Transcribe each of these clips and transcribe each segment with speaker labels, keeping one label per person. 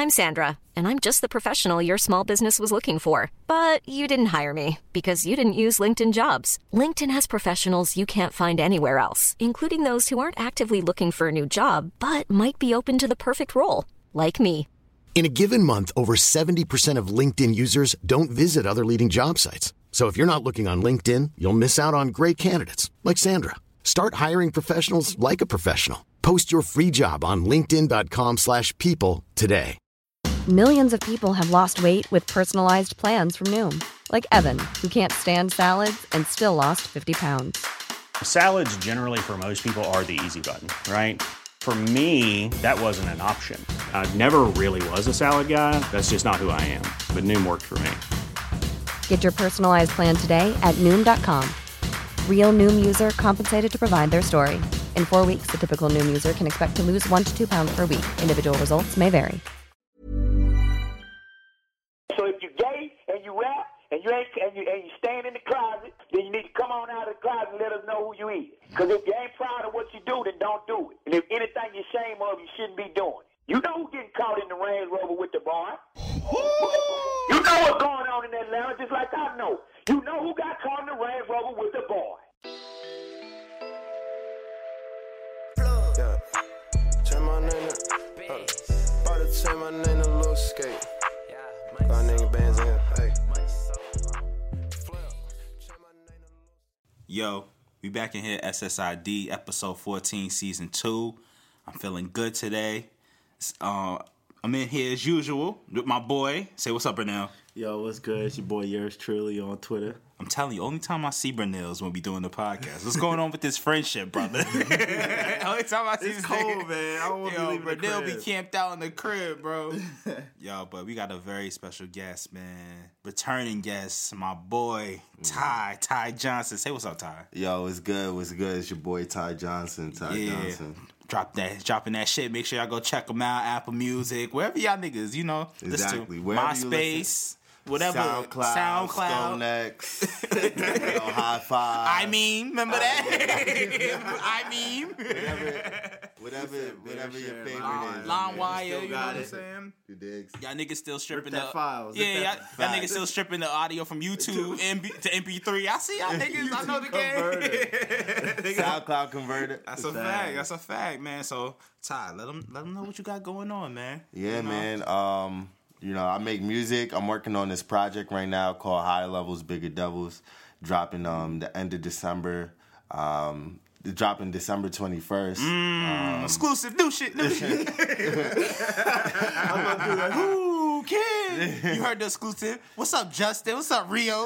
Speaker 1: I'm Sandra, and I'm just the professional your small business was looking for. But you didn't hire me because you didn't use LinkedIn Jobs. LinkedIn has professionals you can't find anywhere else, including those who aren't actively looking for a new job, but might be open to the perfect role, like me.
Speaker 2: In a given month, over 70% of LinkedIn users don't visit other leading job sites. So if you're not looking on LinkedIn, you'll miss out on great candidates like Sandra. Start hiring professionals like a professional. Post your free job on linkedin.com/people today.
Speaker 3: Millions of people have lost weight with personalized plans from Noom. Like Evan, who can't stand salads and still lost 50 pounds.
Speaker 4: Salads generally for most people are the easy button, right? For me, that wasn't an option. I never really was a salad guy. That's just not who I am. But Noom worked for me.
Speaker 3: Get your personalized plan today at Noom.com. Real Noom user compensated to provide their story. In 4 weeks, the typical Noom user can expect to lose 1 to 2 pounds per week. Individual results may vary.
Speaker 5: So if you're gay and you rap and you stand in the closet, then you need to come on out of the closet and let us know who you is. Because if you ain't proud of what you do, then don't do it. And if anything you're ashamed of, you shouldn't be doing. You know who's getting caught in the Range Rover with the boy. You know what's going on in Atlanta, just like I know. You know who got caught in the Range Rover with the boy.
Speaker 6: Yeah. Turn my name to, turn my name to Lil Skate. Got nigga bands in, hey.
Speaker 7: Yo, we back in here, SSID, episode 14, season 2. I'm feeling good today. I'm in here as usual with my boy. Say what's up, Brunel.
Speaker 8: Yo, what's good? It's your boy, yours truly, on Twitter.
Speaker 7: I'm telling you, only time I see Brunel is when we doing the podcast. What's going on with this friendship, brother? Only time I see
Speaker 8: it's
Speaker 7: this
Speaker 8: cold,
Speaker 7: nigga.
Speaker 8: man. I don't want to be leaving the
Speaker 7: Brunel
Speaker 8: crib.
Speaker 7: be camped out in the crib, bro. Yo, but we got a very special guest, man. Returning guest, my boy, Ty Johnson. Say what's up, Ty.
Speaker 9: Yo, what's good? What's good? It's your boy, Ty Johnson. Johnson.
Speaker 7: Dropping that shit. Make sure y'all go check him out. Apple Music, wherever y'all niggas, you know.
Speaker 9: Exactly.
Speaker 7: MySpace, whatever.
Speaker 9: SoundCloud. Sconex. High Five.
Speaker 7: I mean, remember that? I mean.
Speaker 9: Whatever your favorite is.
Speaker 7: LimeWire, you know what I'm saying?
Speaker 9: You digs?
Speaker 7: Y'all niggas still stripping
Speaker 8: the files.
Speaker 7: Yeah, y'all niggas still stripping the audio from YouTube to MP3. I see y'all niggas. I know the game.
Speaker 9: SoundCloud converted.
Speaker 7: That's a fact. That's a fact, man. So, Ty, let them know what you got going on, man.
Speaker 9: Yeah,
Speaker 7: you know?
Speaker 9: Man. You know, I make music. I'm working on this project right now called High Levels, Bigger Devils, dropping the end of December. Dropping December 21st.
Speaker 7: Exclusive, new shit. I'm gonna do that. Ooh, kid. You heard the exclusive. What's up, Justin? What's up, Rio?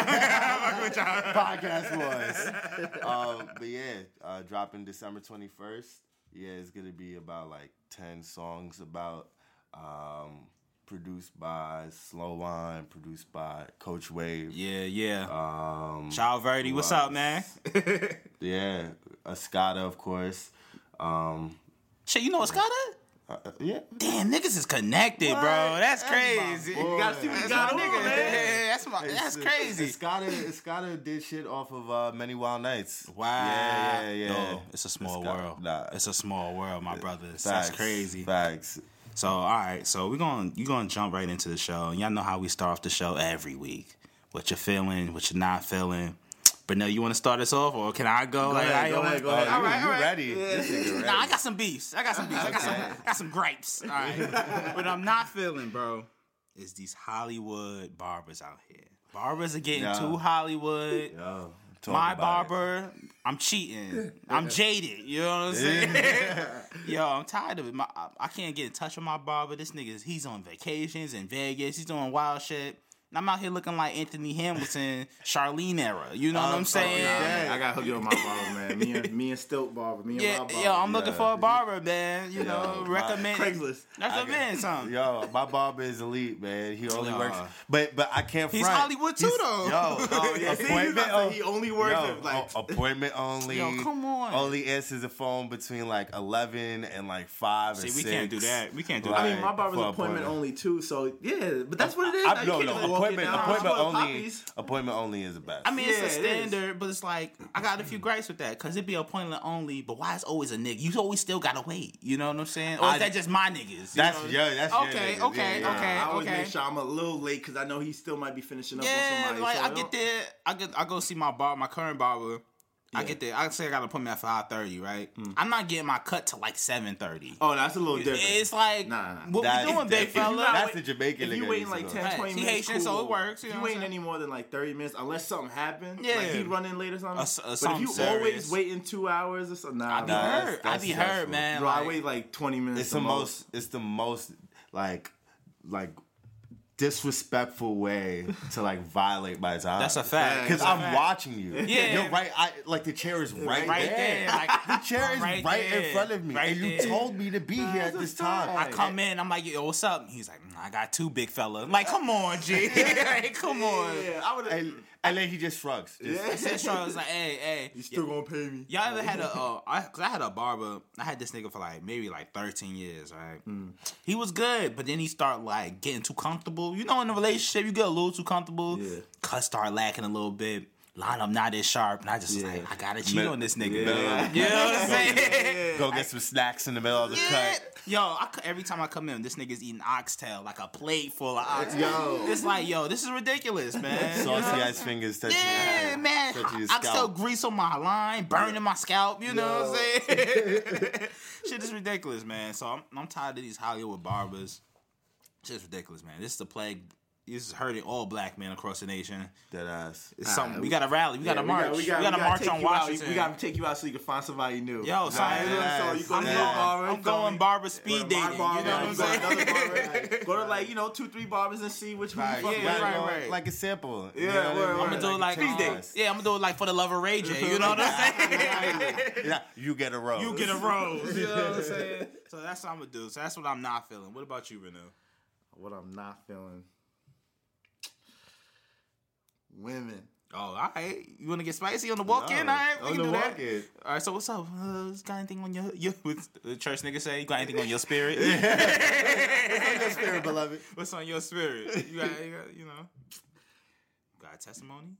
Speaker 9: Podcast was. But yeah, dropping December 21st. Yeah, it's gonna be about like 10 songs about. Produced by Slow Wine, produced by Coach Wave.
Speaker 7: Yeah. Child Verdi, what's up, man?
Speaker 9: Yeah, Escada, of course.
Speaker 7: Shit, you know Escada?
Speaker 9: Yeah.
Speaker 7: Damn, niggas is connected, what? Bro. That's crazy.
Speaker 8: You gotta see what you got on, man.
Speaker 7: That's crazy.
Speaker 9: Escada did shit off of Many Wild Nights.
Speaker 7: Wow.
Speaker 9: Yeah.
Speaker 7: No, it's a small world.
Speaker 9: Nah.
Speaker 7: It's a small world, my brothers.
Speaker 9: Facts,
Speaker 7: that's crazy.
Speaker 9: Facts.
Speaker 7: So, all right. So, you're gonna jump right into the show. And y'all know how we start off the show every week. What you're feeling, what you're not feeling. But now, you want to start us off, or can I go?
Speaker 9: Go ahead.
Speaker 7: All right.
Speaker 9: Ready? Yeah.
Speaker 7: Nah, I got some beefs. I got some gripes. All right. What I'm not feeling, bro, is these Hollywood barbers out here. Barbers are getting too Hollywood.
Speaker 9: Yo.
Speaker 7: My barber, I'm cheating. I'm jaded. You know what I'm saying? Yo, I'm tired of it. I can't get in touch with my barber. This nigga, he's on vacations in Vegas. He's doing wild shit. And I'm out here looking like Anthony Hamilton, Charlene era. You know what I'm saying?
Speaker 8: I got to hook you up with my barber, man. Me and Stilt barber. Me and my barber.
Speaker 7: Yo, I'm looking for a barber, man. You know, recommend.
Speaker 8: Craigslist.
Speaker 7: Recommend something.
Speaker 9: Yo, my barber is elite, man. He only works. But I can't front.
Speaker 7: He's Hollywood too, though.
Speaker 9: Appointment.
Speaker 8: He only works like
Speaker 9: appointment only.
Speaker 7: Yo, come on.
Speaker 9: Only answers the phone between like 11 and like 5 or 6.
Speaker 7: We can't do that. We can't do
Speaker 8: I
Speaker 7: that.
Speaker 8: mean, my barber's appointment only too. So yeah, but that's what it is.
Speaker 9: No. appointment only is the best.
Speaker 7: I mean, it's a
Speaker 8: Yeah, it
Speaker 7: standard, but it's like I got a few gripes with that because it'd be appointment only. But why is always a nigga? You always still gotta wait. You know what I'm saying? Or is that just my niggas?
Speaker 9: That's
Speaker 7: okay,
Speaker 9: your
Speaker 7: okay,
Speaker 9: niggas.
Speaker 7: okay,
Speaker 8: I always
Speaker 7: okay.
Speaker 8: make sure I'm a little late because I know he still might be finishing up on
Speaker 7: Yeah,
Speaker 8: somebody.
Speaker 7: like
Speaker 8: so
Speaker 7: I get there, I go see my current barber. I get there. I say I got an appointment at 5:30, right? I'm not getting my cut till like 7:30.
Speaker 8: Oh, that's a little different.
Speaker 7: It's like,
Speaker 8: Nah.
Speaker 7: what
Speaker 9: That's
Speaker 7: we doing, big
Speaker 9: different.
Speaker 7: fella?
Speaker 9: That's the Jamaican
Speaker 8: If you
Speaker 9: nigga
Speaker 8: waiting
Speaker 9: used to
Speaker 8: like
Speaker 9: go.
Speaker 8: 10, 20
Speaker 7: He
Speaker 8: minutes,
Speaker 7: Haitian,
Speaker 8: cool.
Speaker 7: so it works, you
Speaker 8: If
Speaker 7: know
Speaker 8: you
Speaker 7: what
Speaker 8: waiting
Speaker 7: I'm
Speaker 8: any more than like 30 minutes, unless something happened,
Speaker 7: Yeah.
Speaker 8: like he'd run in late or something. But if
Speaker 7: something
Speaker 8: you
Speaker 7: serious.
Speaker 8: always waiting 2 hours or something, nah,
Speaker 7: I be
Speaker 8: bro.
Speaker 7: hurt. I
Speaker 9: that's
Speaker 7: be hurt,
Speaker 9: stressful.
Speaker 7: man.
Speaker 8: Bro, I
Speaker 7: like,
Speaker 8: wait like 20 minutes.
Speaker 9: It's the most like disrespectful way to like violate my time.
Speaker 7: That's a fact.
Speaker 9: Because
Speaker 7: That's a
Speaker 9: I'm
Speaker 7: fact.
Speaker 9: watching you.
Speaker 7: Yeah.
Speaker 9: You're right. Like the chair is right there.
Speaker 7: there. Like,
Speaker 9: The chair is right
Speaker 7: there.
Speaker 9: in front of me,
Speaker 7: Right
Speaker 9: and you
Speaker 7: there.
Speaker 9: told me to be here at this time.
Speaker 7: I come in, I'm like, yo, what's up? He's like, I got two, big fella. I'm like, come on, G. Like, come on.
Speaker 8: Yeah, I would.
Speaker 9: And then he just shrugs. Just,
Speaker 7: I was like, hey.
Speaker 8: You still gonna pay me?
Speaker 7: Y'all ever had cause I had a barber. I had this nigga for like maybe like 13 years, right? He was good, but then he started like getting too comfortable. You know, in a relationship, you get a little too comfortable.
Speaker 8: Yeah.
Speaker 7: Cuts start lacking a little bit. Line up not as sharp, and I just was like, I gotta cheat on this nigga.
Speaker 9: Yeah.
Speaker 7: You know what I'm saying?
Speaker 9: Go get some snacks in the middle of the cut.
Speaker 7: Yo, every time I come in, this nigga's eating oxtail, like a plate full of oxtail.
Speaker 8: Yo.
Speaker 7: It's like, yo, this is ridiculous, man. You know?
Speaker 9: Saucy ass fingers touching your
Speaker 7: Yeah,
Speaker 9: hand,
Speaker 7: man.
Speaker 9: touching your
Speaker 7: Oxtail
Speaker 9: scalp.
Speaker 7: grease on my line, burning my scalp. You know what I'm saying? Shit is ridiculous, man. So I'm tired of these Hollywood barbers. Shit's ridiculous, man. This is the plague. This is hurting all black men across the nation.
Speaker 9: That ass.
Speaker 7: It's something. We got to rally. We got to march. We got to march
Speaker 8: take
Speaker 7: on
Speaker 8: you out.
Speaker 7: Washington.
Speaker 8: We gotta take you out so you can find somebody new.
Speaker 7: Yo, son,
Speaker 8: So you go to the barber.
Speaker 7: I'm going barber speed dating. You know what I'm saying?
Speaker 8: Go to like 2-3 barbers and see which one you fuck with.
Speaker 7: right.
Speaker 9: Like a sample.
Speaker 8: Yeah,
Speaker 9: You know what I
Speaker 8: word,
Speaker 9: mean?
Speaker 8: word.
Speaker 7: I'm gonna do it like
Speaker 8: Speed dates.
Speaker 7: I'm gonna do it like for the love of Ray J. You know what I'm saying?
Speaker 9: Yeah, you get a rose.
Speaker 7: You get a rose. You know what I'm saying? So that's what I'm gonna do. So that's what I'm not feeling. What about you, Renew?
Speaker 8: What I'm not feeling. Women.
Speaker 7: Oh, all right. You want to get spicy on the walk-in? All right, we
Speaker 9: on
Speaker 7: can
Speaker 9: the
Speaker 7: do that.
Speaker 9: walk-in.
Speaker 7: All right, so what's up? Got anything on your what the church nigga say? You got anything on your spirit?
Speaker 9: What's on your spirit, beloved?
Speaker 7: What's on your spirit? You got you know. Got a testimony?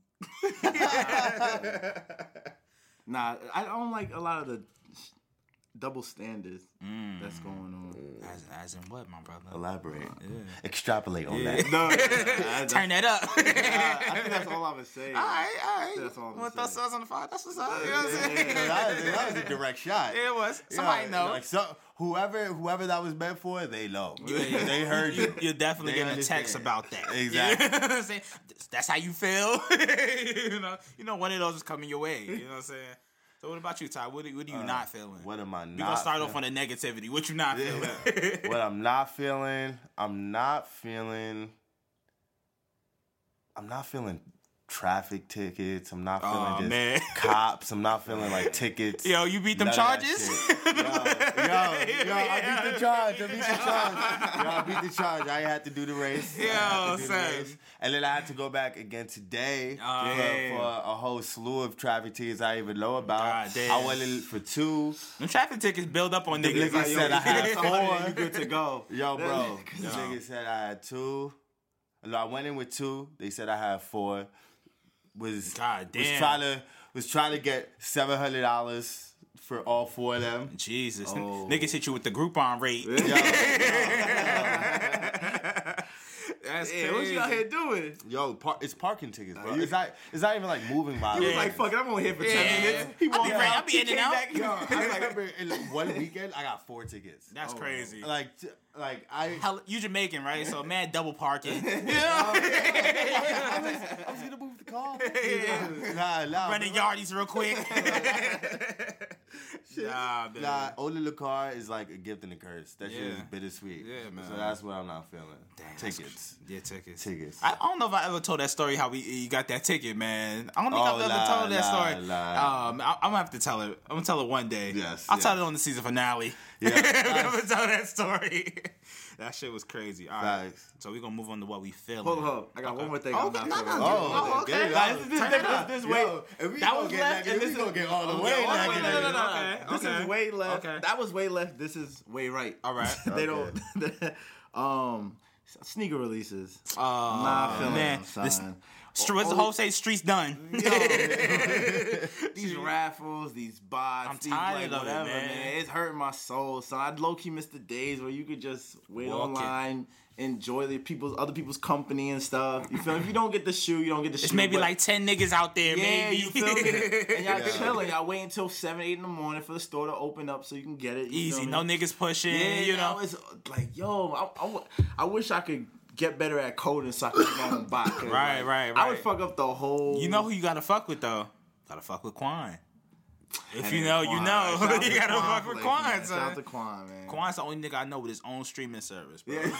Speaker 8: Nah, I don't like a lot of the double standards that's going on.
Speaker 7: As in what, my brother?
Speaker 9: Elaborate. Extrapolate on that.
Speaker 8: No,
Speaker 7: Turn that up.
Speaker 8: I think that's all I'm gonna say.
Speaker 7: All right.
Speaker 8: That's all I'm
Speaker 7: Want
Speaker 8: gonna
Speaker 7: those
Speaker 8: say.
Speaker 7: suds on the fire? That's what's up. You know what I'm saying?
Speaker 9: That was a direct shot.
Speaker 7: Yeah, it was. Somebody know.
Speaker 9: Like whoever that was meant for, they know. They heard you.
Speaker 7: You're definitely
Speaker 9: They
Speaker 7: getting a
Speaker 9: understand.
Speaker 7: text about that.
Speaker 9: Exactly.
Speaker 7: You know what I'm saying? That's how you feel. you know, one of those is coming your way. You know what I'm saying? So what about you, Ty? What are you not feeling?
Speaker 9: What am I not?
Speaker 7: We gonna start off on the negativity. What you not feeling?
Speaker 9: What I'm not feeling. I'm not feeling traffic tickets. I'm not feeling just
Speaker 7: man.
Speaker 9: cops. I'm not feeling like tickets.
Speaker 7: Yo, you beat them
Speaker 9: None of that
Speaker 7: charges?
Speaker 9: shit. Yo, I beat the charge. I beat the charge. I had to do the race.
Speaker 7: Yo, son.
Speaker 9: And then I had to go back again today
Speaker 7: damn.
Speaker 9: for a whole slew of traffic tickets I didn't even know about.
Speaker 7: God damn.
Speaker 9: I went in for 2.
Speaker 7: Them traffic tickets build up on niggas.
Speaker 9: nigga said I had 4.
Speaker 8: You good to go.
Speaker 9: Yo, bro. The nigga said I had 2. No, I went in with 2. They said I had 4.
Speaker 7: God damn.
Speaker 9: Was trying to get $700 for all 4 of them.
Speaker 7: Jesus. Niggas hit you with the Groupon rate. That's crazy.
Speaker 8: What you out here doing?
Speaker 9: Yo, it's parking tickets, bro. It's not even like moving miles.
Speaker 8: He was like, fuck it, I'm only here for 10 minutes. He
Speaker 7: I'll be
Speaker 8: walked
Speaker 7: right.
Speaker 8: out.
Speaker 7: I'll be in and out.
Speaker 9: Yo, I remember in one weekend I got 4 tickets.
Speaker 7: That's crazy.
Speaker 9: Like I
Speaker 7: You Jamaican, right? So man, double parking.
Speaker 9: I was gonna move the car. Nah,
Speaker 7: Running yardies real quick.
Speaker 9: Nah, Ola Lacar is like a gift and a curse. That shit is
Speaker 7: Yeah.
Speaker 9: bittersweet.
Speaker 7: Yeah, man.
Speaker 9: So that's what I'm not feeling.
Speaker 7: Dang,
Speaker 9: Tickets.
Speaker 7: Yeah, tickets.
Speaker 9: Tickets.
Speaker 7: I don't know if I ever told that story how you got that ticket, man. I don't think I've ever told that story. I'm gonna have to tell it. I'm gonna tell it one day.
Speaker 9: Yes,
Speaker 7: I'll tell it on the season finale.
Speaker 9: Yeah.
Speaker 7: I'm gonna tell that story. That shit was crazy. All right.
Speaker 9: Facts.
Speaker 7: So we're gonna move on to what we feeling.
Speaker 8: Hold up. I got one more thing.
Speaker 7: Oh,
Speaker 8: I'm not
Speaker 7: no,
Speaker 8: feeling.
Speaker 7: no,
Speaker 9: Oh,
Speaker 7: okay.
Speaker 9: okay.
Speaker 8: This way.
Speaker 9: If we
Speaker 8: That
Speaker 9: gonna
Speaker 8: was
Speaker 9: get
Speaker 8: left,
Speaker 9: negative,
Speaker 8: and this
Speaker 9: we gonna
Speaker 8: is-
Speaker 9: get all the way
Speaker 8: Okay,
Speaker 9: negative.
Speaker 8: no.
Speaker 7: Okay,
Speaker 8: This
Speaker 7: okay.
Speaker 8: is way left.
Speaker 7: Okay.
Speaker 8: That was way left. This is way right.
Speaker 7: All right.
Speaker 8: They don't. Sneaker releases.
Speaker 7: Oh,
Speaker 8: I'm not feeling
Speaker 7: man.
Speaker 8: them, son.
Speaker 7: What's the whole say? Streets done.
Speaker 8: These raffles, these bots,
Speaker 7: I'm
Speaker 8: these,
Speaker 7: tired of it,
Speaker 8: whatever,
Speaker 7: man.
Speaker 8: It's hurting my soul. So I low-key miss the days where you could just wait online, enjoy other people's company and stuff. You feel me? If you don't get the shoe, you don't get the shoe.
Speaker 7: It's maybe like 10 niggas out there, maybe.
Speaker 8: You feel me? And y'all chilling. Y'all wait until 7, 8 in the morning for the store to open up so you can get it.
Speaker 7: Easy. No niggas pushing, you know.
Speaker 8: It's like, yo, I wish I could get better at coding so I could get my own bot.
Speaker 7: Right.
Speaker 8: I would fuck up the whole...
Speaker 7: You know who you gotta fuck with, though? Gotta fuck with Quan. If you know, you know.
Speaker 8: Shout out to
Speaker 7: You gotta
Speaker 8: Quan
Speaker 7: fuck with Quan,
Speaker 8: man.
Speaker 7: son.
Speaker 8: Shout out to Quan, man.
Speaker 7: Quan's the only nigga I know with his own streaming service, bro.
Speaker 8: Yeah.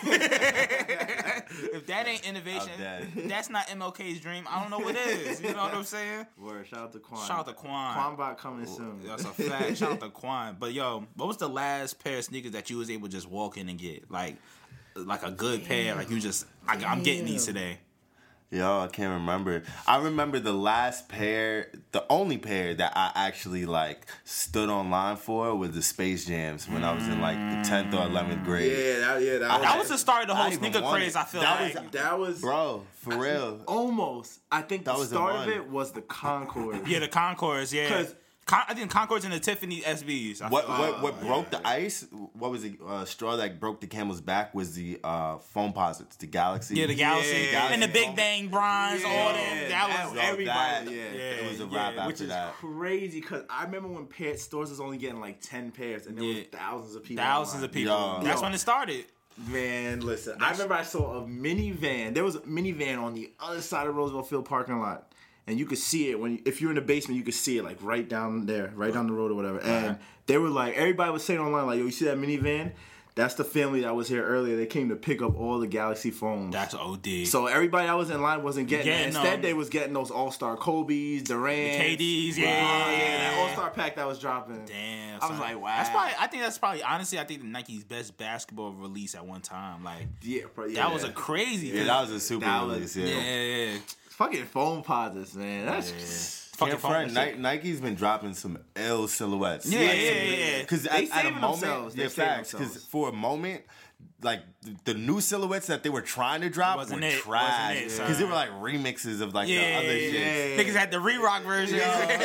Speaker 7: If that ain't innovation, if that's not MLK's dream, I don't know what is. You know what I'm saying?
Speaker 8: Word, shout out to Quan.
Speaker 7: Shout out to Quan.
Speaker 8: Quan bot coming soon.
Speaker 7: That's a fact. Shout out to Quan. But yo, what was the last pair of sneakers that you was able to just walk in and get? Like a good pair. Like you just, I'm getting these today.
Speaker 9: Yo, I can't remember. I remember the last pair, the only pair that I actually like stood online for was the Space Jams when I was in like the 10th or 11th grade.
Speaker 7: That was the start of the whole sneaker craze. I feel
Speaker 8: that was
Speaker 9: bro, for real.
Speaker 8: Almost. I think
Speaker 9: That
Speaker 8: the
Speaker 9: was the
Speaker 8: start
Speaker 9: one.
Speaker 8: of it was the Concord.
Speaker 7: Yeah, the Concords. Yeah.
Speaker 8: 'Cause
Speaker 7: I think Concords and the Tiffany SBs.
Speaker 9: What broke the ice? What was the straw that broke the camel's back? Was the Foamposites, the Galaxy.
Speaker 7: Yeah, the Galaxy.
Speaker 9: Yeah.
Speaker 7: And the Big Bang Bronze, all that. That was
Speaker 8: everybody.
Speaker 9: It was a wrap after
Speaker 8: Which is
Speaker 9: that.
Speaker 8: crazy because I remember when stores was only getting like 10 pairs and there was thousands of people.
Speaker 7: Thousands of people.
Speaker 9: Yo.
Speaker 7: That's when it started.
Speaker 8: Man, listen. I remember I saw a minivan. There was a minivan on the other side of Roosevelt Field parking lot. And you could see it if you're in the basement, you could see it like right down there, right down the road or whatever. And they were like, everybody was saying online, like, yo, you see that minivan? That's the family that was here earlier. They came to pick up all the Galaxy phones.
Speaker 7: That's OD.
Speaker 8: So everybody that was in line wasn't getting it.
Speaker 7: Getting
Speaker 8: Instead,
Speaker 7: them.
Speaker 8: they was getting those All-Star Kobe's, Durant,
Speaker 7: KDs,
Speaker 8: that All-Star pack that was dropping.
Speaker 7: Damn.
Speaker 8: I was like, wow.
Speaker 7: I think honestly, Nike's best basketball release at one time. Like, that was a crazy
Speaker 9: Yeah,
Speaker 7: thing.
Speaker 9: that was a super release.
Speaker 7: Yeah.
Speaker 8: Fucking Foamposites, man. That's
Speaker 7: Fucking
Speaker 9: friend, Nike's been dropping some ill silhouettes.
Speaker 7: Yeah.
Speaker 9: Because
Speaker 8: They
Speaker 9: at a
Speaker 8: saving
Speaker 9: moment,
Speaker 8: themselves. They
Speaker 9: yeah,
Speaker 8: saving
Speaker 9: facts. Because
Speaker 8: themselves.
Speaker 9: for a moment, like the new silhouettes that they were trying to drop
Speaker 7: Wasn't
Speaker 9: were
Speaker 7: it.
Speaker 9: trash.
Speaker 7: Wasn't it, son.
Speaker 9: Because they were like remixes of like the other shit.
Speaker 7: Niggas had the re-rock version.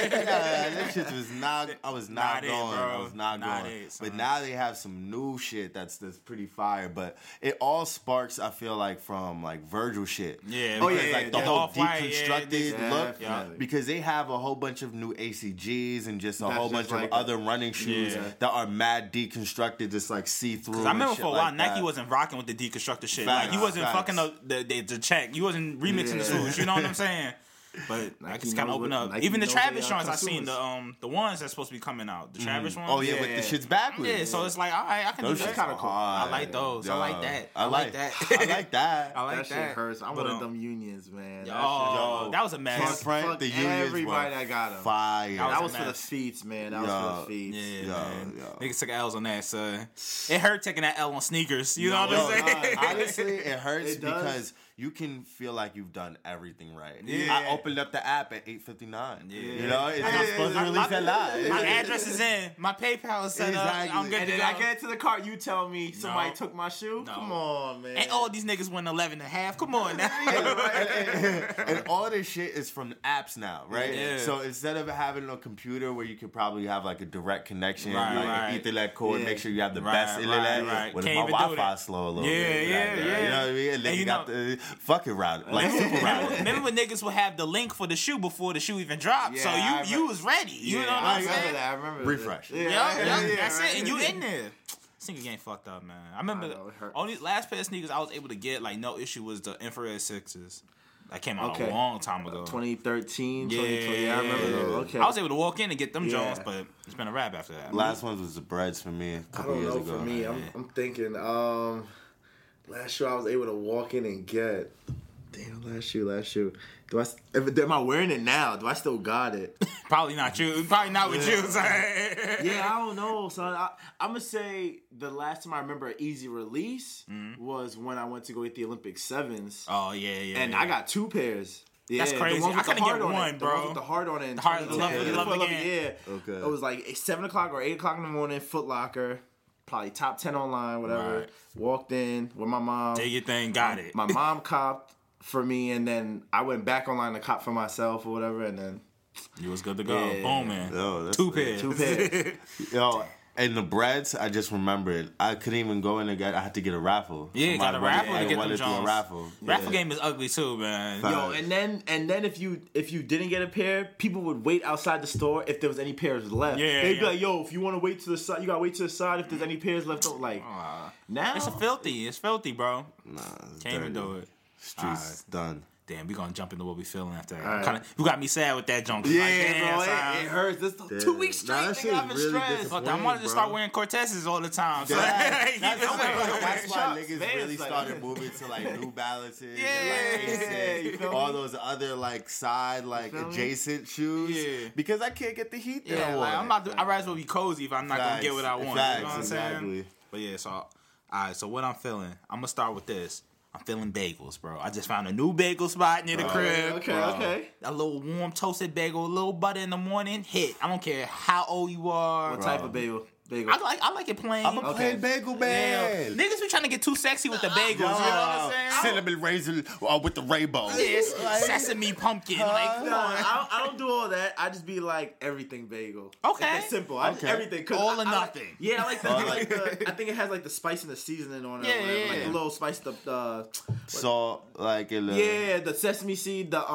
Speaker 9: That shit was not. I was not
Speaker 7: Not it,
Speaker 9: going.
Speaker 7: bro.
Speaker 9: I was not
Speaker 7: Not
Speaker 9: going.
Speaker 7: it, son.
Speaker 9: But now they have some new shit that's pretty fire. But it all sparks, I feel like, from like Virgil shit.
Speaker 7: Yeah.
Speaker 9: Because like the
Speaker 7: yeah.
Speaker 9: whole
Speaker 7: Off-White,
Speaker 9: deconstructed
Speaker 8: yeah,
Speaker 9: look.
Speaker 8: definitely.
Speaker 9: Because they have a whole bunch of new ACGs and just a
Speaker 8: That's
Speaker 9: whole
Speaker 8: just
Speaker 9: bunch
Speaker 8: like
Speaker 9: of other running shoes
Speaker 7: Yeah.
Speaker 9: that are mad deconstructed, just like see through.
Speaker 7: I remember for a while Nike wasn't rocking with the deconstructed shit.
Speaker 9: Facts,
Speaker 7: Like you wasn't
Speaker 9: facts.
Speaker 7: fucking the check. You wasn't remixing the swoosh. You know what I'm saying? But Nike's kind of open up.
Speaker 8: Nike
Speaker 7: Even the
Speaker 8: knows
Speaker 7: Travis
Speaker 8: they are
Speaker 7: joints I seen
Speaker 8: consumers.
Speaker 7: the ones that's supposed to be coming out. The Travis ones.
Speaker 9: Oh yeah, with the shits backwards.
Speaker 7: Yeah, so it's like, all right, I can
Speaker 9: Those
Speaker 7: do
Speaker 9: shits
Speaker 7: that.
Speaker 9: are hard.
Speaker 7: I like those. I like that.
Speaker 9: I like
Speaker 7: that.
Speaker 9: I like that.
Speaker 7: I like
Speaker 8: that shit hurts. I
Speaker 7: But,
Speaker 8: wanted them unions, man.
Speaker 7: Oh, that was a
Speaker 9: Front,
Speaker 7: mess.
Speaker 9: front, the unions
Speaker 8: everybody
Speaker 9: were
Speaker 8: that got 'em.
Speaker 9: fire.
Speaker 8: That was
Speaker 7: a
Speaker 8: for the
Speaker 7: mess.
Speaker 8: feet, man. That was for the feet.
Speaker 7: Yeah,
Speaker 9: Yo,
Speaker 7: man.
Speaker 9: yo.
Speaker 7: Niggas took L's on that, son. It hurt taking that L on sneakers. You know what I'm saying?
Speaker 9: Honestly, it hurts
Speaker 8: It does.
Speaker 9: because you can feel like you've done everything right.
Speaker 7: Yeah.
Speaker 9: I opened up the app at 8:59.
Speaker 7: Yeah.
Speaker 9: You know, it's not supposed to release at live.
Speaker 7: My address is in. My PayPal is set
Speaker 9: Exactly.
Speaker 7: up. I'm good
Speaker 8: And
Speaker 7: to
Speaker 8: then
Speaker 7: go.
Speaker 8: I get to the cart, you tell me somebody
Speaker 7: No.
Speaker 8: took my shoe?
Speaker 7: No.
Speaker 8: Come on, man.
Speaker 7: And all these niggas win 11.5. Come on now.
Speaker 9: And all this shit is from apps now, right?
Speaker 7: Yeah.
Speaker 9: So instead of having a computer where you could probably have like a direct connection,
Speaker 7: Right,
Speaker 9: like
Speaker 7: right.
Speaker 9: an Ethernet cord,
Speaker 8: Yeah.
Speaker 9: make sure you have the
Speaker 7: Right,
Speaker 9: best internet.
Speaker 7: right.
Speaker 9: What if
Speaker 7: Can't
Speaker 9: my
Speaker 7: even do
Speaker 9: Wi-Fi
Speaker 7: that.
Speaker 9: slow a little
Speaker 7: Yeah,
Speaker 9: bit?
Speaker 7: yeah,
Speaker 9: Like,
Speaker 7: yeah.
Speaker 9: You know what I mean? And then
Speaker 7: And
Speaker 9: you
Speaker 7: you
Speaker 9: got the fucking router, like super router.
Speaker 7: Remember when niggas would have the link for the shoe before the shoe even dropped?
Speaker 8: Yeah,
Speaker 7: so
Speaker 8: I
Speaker 7: you was ready. You know what
Speaker 8: I
Speaker 7: I'm
Speaker 8: remember
Speaker 7: saying?
Speaker 8: that. I remember
Speaker 9: Refresh.
Speaker 8: that.
Speaker 7: Yeah, that's it. And you in there. Sneaker game fucked up, man. I remember
Speaker 8: I know, it hurts.
Speaker 7: only last pair of sneakers I was able to get, like, no issue, was the Infrared 6s. That came out
Speaker 8: Okay.
Speaker 7: a long time ago.
Speaker 8: 2013,
Speaker 7: Yeah,
Speaker 8: 2012. Yeah, I remember those. Okay.
Speaker 7: I was able to walk in and get them
Speaker 8: Yeah.
Speaker 7: Jones, but it's been a wrap after that.
Speaker 9: Last ones was the Breads for me a
Speaker 8: I
Speaker 9: couple
Speaker 8: don't
Speaker 9: years
Speaker 8: know
Speaker 9: ago.
Speaker 8: for me. I'm thinking. Last shoe I was able to walk in and get. Damn, last shoe. Am I wearing it now? Do I still got it?
Speaker 7: Probably not you. Probably not with you. Son.
Speaker 8: Yeah, I don't know, son. I'm gonna say the last time I remember an easy release was when I went to go get the Olympic 7s,
Speaker 7: Oh, yeah.
Speaker 8: and I got 2 pairs. Yeah,
Speaker 7: That's crazy.
Speaker 8: The ones
Speaker 7: I
Speaker 8: with the
Speaker 7: couldn't get
Speaker 8: heart on
Speaker 7: one,
Speaker 8: it.
Speaker 7: bro.
Speaker 8: The ones with the heart on it.
Speaker 7: The heart, the
Speaker 8: 2010.
Speaker 7: love
Speaker 8: Yeah,
Speaker 7: again.
Speaker 8: Yeah.
Speaker 9: Okay.
Speaker 8: It was like 7 o'clock or 8 o'clock in the morning. Foot Locker. probably top 10 online, whatever.
Speaker 7: Right.
Speaker 8: Walked in with my mom.
Speaker 7: Did your thing, got it.
Speaker 8: My mom copped for me, and then I went back online to cop for myself or whatever, and then
Speaker 7: You was good to go.
Speaker 8: Yeah.
Speaker 7: Boom, man.
Speaker 9: Yo, that's
Speaker 7: Two pairs.
Speaker 8: two pairs.
Speaker 9: Yo, and the breads, I just remembered. I couldn't even go in and get. I had to get a raffle.
Speaker 7: Yeah, you got a
Speaker 9: Somebody
Speaker 7: raffle to
Speaker 9: I
Speaker 7: get them
Speaker 9: wanted to do
Speaker 7: Jones.
Speaker 9: a raffle.
Speaker 7: Raffle game is ugly too, man.
Speaker 9: Fact.
Speaker 8: Yo, and then if you didn't get a pair, people would wait outside the store if there was any pairs left.
Speaker 7: Yeah,
Speaker 8: They'd be
Speaker 7: yeah.
Speaker 8: like, "Yo, if you want to wait to the side, you gotta wait to the side if there's any pairs left." Like now,
Speaker 7: It's filthy, bro.
Speaker 9: Nah, it's
Speaker 7: Can't even
Speaker 9: dirty.
Speaker 7: do it.
Speaker 9: Streets done.
Speaker 7: Damn, we gonna jump into what we feeling after that.
Speaker 8: right.
Speaker 7: Kinda, you got me sad with that junk.
Speaker 8: yeah,
Speaker 7: Like, damn,
Speaker 8: bro,
Speaker 7: son.
Speaker 8: it hurts. This 2 weeks straight,
Speaker 9: Nah, that shit
Speaker 8: nigga,
Speaker 9: is
Speaker 8: I've been
Speaker 9: really
Speaker 8: stressed.
Speaker 9: disappointing.
Speaker 7: Fuck, I wanted to
Speaker 9: bro.
Speaker 7: start wearing Cortezes all the time. So
Speaker 9: That's
Speaker 7: You know?
Speaker 9: that's why
Speaker 8: Chucks,
Speaker 9: niggas
Speaker 8: Vans,
Speaker 9: really
Speaker 8: like-
Speaker 9: started moving to like New Balances,
Speaker 7: Yeah,
Speaker 9: and, like, Asics,
Speaker 8: you feel
Speaker 9: all
Speaker 8: me?
Speaker 9: those other like side like
Speaker 8: feel me?
Speaker 9: adjacent shoes.
Speaker 7: Yeah.
Speaker 9: Because I can't get the heat that
Speaker 7: Yeah,
Speaker 9: I
Speaker 7: like,
Speaker 9: want.
Speaker 7: I'm not. I'd rather be cozy if I'm not gonna get what I want.
Speaker 9: Facts,
Speaker 7: You know what I'm
Speaker 9: exactly.
Speaker 7: saying? But yeah, so all right. So what I'm feeling, I'm gonna start with this. I'm feeling bagels, bro. I just found a new bagel spot near the crib.
Speaker 8: Okay.
Speaker 7: A little warm toasted bagel, a little butter in the morning. Hit. I don't care how old you are.
Speaker 8: What type of bagel?
Speaker 7: I like it plain.
Speaker 9: I'm a plain bagel
Speaker 7: Yeah.
Speaker 9: man.
Speaker 7: Niggas be trying to get too sexy with the bagels. You know what I'm saying?
Speaker 9: Cinnamon raisin with the rainbow.
Speaker 7: Yes, sesame pumpkin. Like, come
Speaker 8: No,
Speaker 7: on.
Speaker 8: I don't do all that. I just be like everything bagel.
Speaker 7: Okay.
Speaker 8: It's simple. I just
Speaker 9: Okay.
Speaker 8: everything. 'Cause
Speaker 7: All or
Speaker 8: I like-
Speaker 7: nothing.
Speaker 8: Yeah, I like the, I think it has like the spice and the seasoning on it.
Speaker 7: Yeah,
Speaker 8: or whatever.
Speaker 7: yeah,
Speaker 8: Like
Speaker 7: yeah.
Speaker 8: a little spice,
Speaker 9: Salt, like a little
Speaker 8: yeah, the sesame seed, the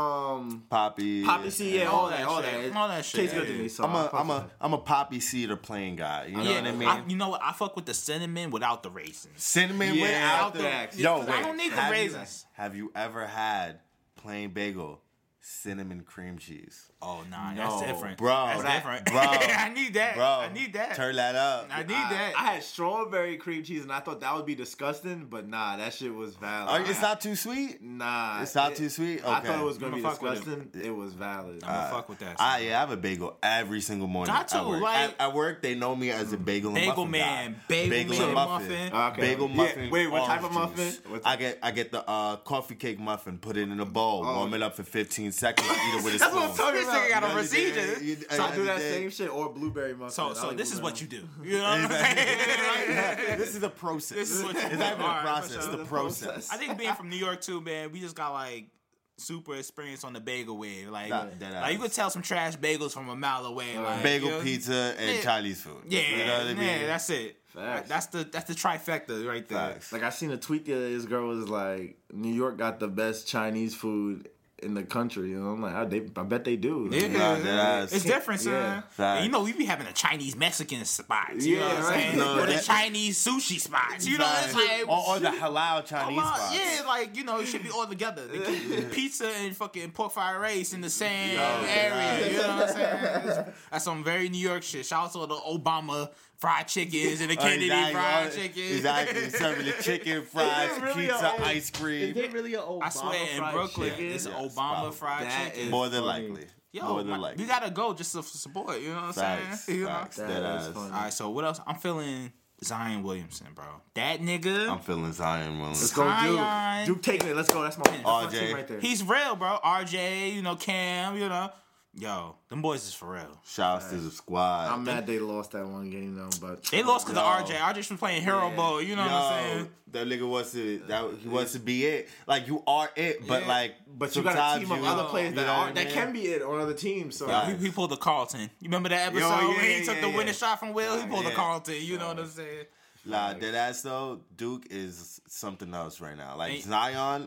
Speaker 9: poppy.
Speaker 8: poppy seed, yeah, all that.
Speaker 7: shit. All that shit,
Speaker 8: Tastes good to
Speaker 7: yeah.
Speaker 8: me. So
Speaker 9: I'm a poppy seed or plain guy. You know
Speaker 7: Yeah,
Speaker 9: what I mean?
Speaker 7: you know what? I fuck with the cinnamon without the raisins.
Speaker 9: Cinnamon
Speaker 8: Yeah,
Speaker 9: without the
Speaker 8: facts.
Speaker 9: yo.
Speaker 7: Because I don't need the
Speaker 9: have you-
Speaker 7: raisins.
Speaker 9: Have you ever had plain bagel, cinnamon cream cheese?
Speaker 7: Oh nah,
Speaker 8: No,
Speaker 7: that's different,
Speaker 9: bro.
Speaker 7: That's
Speaker 9: That-
Speaker 7: different,
Speaker 9: bro.
Speaker 7: I need that,
Speaker 9: Bro,
Speaker 7: I need that.
Speaker 9: Turn that up.
Speaker 7: I need that.
Speaker 8: I had strawberry cream cheese, and I thought that would be disgusting, but nah, that shit was valid.
Speaker 9: Oh, it's not too sweet.
Speaker 8: Nah,
Speaker 9: It's not too sweet?
Speaker 8: I
Speaker 9: Okay.
Speaker 8: thought it was gonna
Speaker 7: I'ma
Speaker 8: be
Speaker 7: fuck with it.
Speaker 8: disgusting. It was valid.
Speaker 7: I'm gonna fuck with that.
Speaker 9: I have a bagel every single morning.
Speaker 7: Got to,
Speaker 9: at work.
Speaker 7: like-
Speaker 9: At work, they know me as a bagel and
Speaker 7: Bagel
Speaker 9: muffin
Speaker 7: man,
Speaker 9: guy.
Speaker 7: bagel man
Speaker 9: and
Speaker 7: muffin.
Speaker 8: Okay.
Speaker 9: Bagel
Speaker 8: Yeah,
Speaker 9: muffin.
Speaker 8: wait, what type
Speaker 9: orange
Speaker 8: of
Speaker 9: juice.
Speaker 8: muffin?
Speaker 9: I get the coffee cake muffin. Put it in a bowl. Warm it up for 15 seconds. Eat it with a spoon.
Speaker 8: That's what I'm talking
Speaker 7: This nigga got a
Speaker 9: You
Speaker 7: procedure.
Speaker 9: understand?
Speaker 8: So I do that
Speaker 9: You
Speaker 8: same shit or blueberry muffin.
Speaker 7: So,
Speaker 8: I
Speaker 7: so
Speaker 8: like
Speaker 7: this is
Speaker 8: blueberry
Speaker 7: what you do. You know what I'm saying?
Speaker 9: understand? This is a process.
Speaker 7: This is what you
Speaker 9: It's
Speaker 7: do.
Speaker 9: not even a
Speaker 7: Alright,
Speaker 9: process.
Speaker 7: for
Speaker 9: It's
Speaker 7: sure.
Speaker 9: the process.
Speaker 7: I think being from New York too, man, we just got like super experience on the bagel wave. Like,
Speaker 9: Nah, dead
Speaker 7: like you
Speaker 9: ass.
Speaker 7: could tell some trash bagels from a mile away. Like,
Speaker 9: Bagel,
Speaker 7: you know?
Speaker 9: pizza, and
Speaker 7: Yeah.
Speaker 9: Chinese food.
Speaker 7: Yeah,
Speaker 9: You know what I mean?
Speaker 7: yeah, that's it.
Speaker 8: Facts.
Speaker 7: That's the trifecta right there.
Speaker 9: Facts.
Speaker 8: Like I seen a tweet the other day, this girl was like, New York got the best Chinese food in the country. You know, I'm like, I bet they do.
Speaker 7: Yeah,
Speaker 9: Nah, dead ass.
Speaker 7: it's different, son.
Speaker 8: Yeah.
Speaker 9: Facts.
Speaker 7: And you know, we be having a Chinese Mexican spots. You know
Speaker 8: Yeah,
Speaker 7: what I'm
Speaker 8: right.
Speaker 7: saying?
Speaker 9: No,
Speaker 7: or the
Speaker 9: that-
Speaker 7: Chinese sushi spots. You know, it's like
Speaker 9: or the halal Chinese spots.
Speaker 7: yeah, like you know, it should be all together. They keep pizza and fucking pork fried rice in the same area. You know what I'm saying? That's some very New York shit. Shout out to the Obama fried chickens and the Kennedy fried chicken.
Speaker 9: Exactly. Serving the chicken, fries,
Speaker 8: Is it really
Speaker 9: pizza,
Speaker 8: a-
Speaker 9: ice cream.
Speaker 8: Is it really an Obama
Speaker 7: I swear, in
Speaker 8: fried
Speaker 7: Brooklyn,
Speaker 8: chicken?
Speaker 7: it's
Speaker 9: Yes,
Speaker 7: Obama
Speaker 9: probably.
Speaker 7: fried
Speaker 8: That
Speaker 7: chicken.
Speaker 8: is
Speaker 9: More than
Speaker 8: funny.
Speaker 9: likely.
Speaker 7: Yo,
Speaker 9: More than likely.
Speaker 7: we gotta go just to support. You know what I'm
Speaker 9: Facts.
Speaker 7: saying? You know?
Speaker 9: Facts.
Speaker 8: That
Speaker 9: Dead
Speaker 8: is
Speaker 9: ass.
Speaker 8: funny.
Speaker 7: All right, so what else? I'm feeling Zion Williamson, bro. That nigga.
Speaker 9: I'm feeling Zion Williams.
Speaker 8: Let's go,
Speaker 7: Zion.
Speaker 8: Duke. Duke taking it. Let's go. That's my
Speaker 9: RJ.
Speaker 8: team right there.
Speaker 7: He's real, bro. RJ, you know, Cam, you know. Yo, them boys is for real.
Speaker 9: Shouts to the squad.
Speaker 8: I'm mad they lost that one game though, but
Speaker 7: They lost because of
Speaker 9: Yo.
Speaker 7: RJ. RJ was playing hero ball, you know what I'm saying?
Speaker 9: That nigga wants to. He wants to be it. Like you are it, but
Speaker 7: Yeah.
Speaker 9: like.
Speaker 8: but you got a
Speaker 9: sometimes
Speaker 8: team of
Speaker 9: you-
Speaker 8: other players
Speaker 9: you
Speaker 8: that
Speaker 9: know
Speaker 8: are
Speaker 9: what I
Speaker 8: that
Speaker 9: mean?
Speaker 8: can be it on other teams. So
Speaker 9: Yeah.
Speaker 7: He pulled the Carlton. You remember that episode
Speaker 8: yeah,
Speaker 7: when he
Speaker 8: yeah,
Speaker 7: took the
Speaker 8: yeah.
Speaker 7: winning shot from Will? He pulled the
Speaker 8: Yeah.
Speaker 7: Carlton. You know what I'm saying?
Speaker 9: Nah, dead ass though. Duke is something else right now. Like
Speaker 7: Ain't-
Speaker 9: Zion.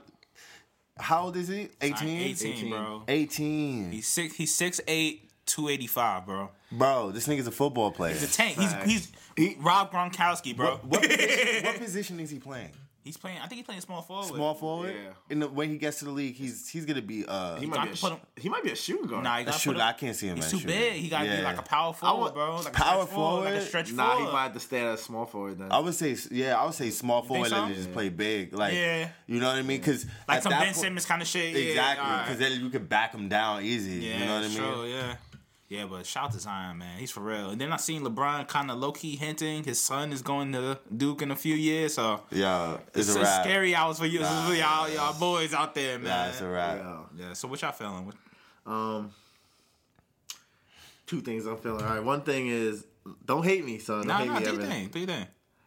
Speaker 9: How old is he? 18?
Speaker 7: 18, bro.
Speaker 9: 18.
Speaker 7: He's 6'8", 285, bro.
Speaker 9: Bro, this nigga's a football player.
Speaker 7: He's a tank. He's Rob Gronkowski, bro.
Speaker 9: What position is he playing?
Speaker 7: He's playing. I think he's playing small forward.
Speaker 9: Small forward.
Speaker 8: Yeah.
Speaker 9: When he gets to the league, he's gonna be
Speaker 8: he
Speaker 7: got
Speaker 8: might be
Speaker 7: to put him-
Speaker 8: he might be a shooting guard.
Speaker 7: Nah, he
Speaker 9: a
Speaker 7: got to
Speaker 9: shooter.
Speaker 7: put him.
Speaker 9: I can't see him.
Speaker 7: He's
Speaker 9: as
Speaker 7: too
Speaker 9: shooter.
Speaker 7: big. He got to be
Speaker 9: Yeah.
Speaker 7: like a power forward, bro. Like a
Speaker 9: Power
Speaker 7: stretch forward. Like a
Speaker 9: forward?
Speaker 7: stretch
Speaker 8: Nah, he
Speaker 7: forward.
Speaker 8: might have to stay at a small forward then.
Speaker 9: I would say, I would say small forward
Speaker 7: so?
Speaker 9: and then just play big. Like,
Speaker 7: Yeah.
Speaker 9: you know what I mean? Because
Speaker 7: Like some Ben Simmons kind of shit. Yeah,
Speaker 9: Exactly,
Speaker 7: all right.
Speaker 9: because then you can back him down easy.
Speaker 7: Yeah,
Speaker 9: you know what I mean?
Speaker 7: Sure, yeah. Yeah, but shout out to Zion, man. He's for real. And then I seen LeBron kind of low-key hinting his son is going to Duke in a few years, so
Speaker 9: Yeah, it's
Speaker 7: it's
Speaker 9: a wrap.
Speaker 7: scary hours for you, for y'all boys out there, man.
Speaker 9: Nah, it's a wrap.
Speaker 8: Yeah.
Speaker 7: Yeah, so what y'all feeling?
Speaker 8: Two things I'm feeling. All right, one thing is don't hate me, son. Don't
Speaker 7: Nah,
Speaker 8: hate me
Speaker 7: do your
Speaker 8: ever.
Speaker 7: thing. Do your thing.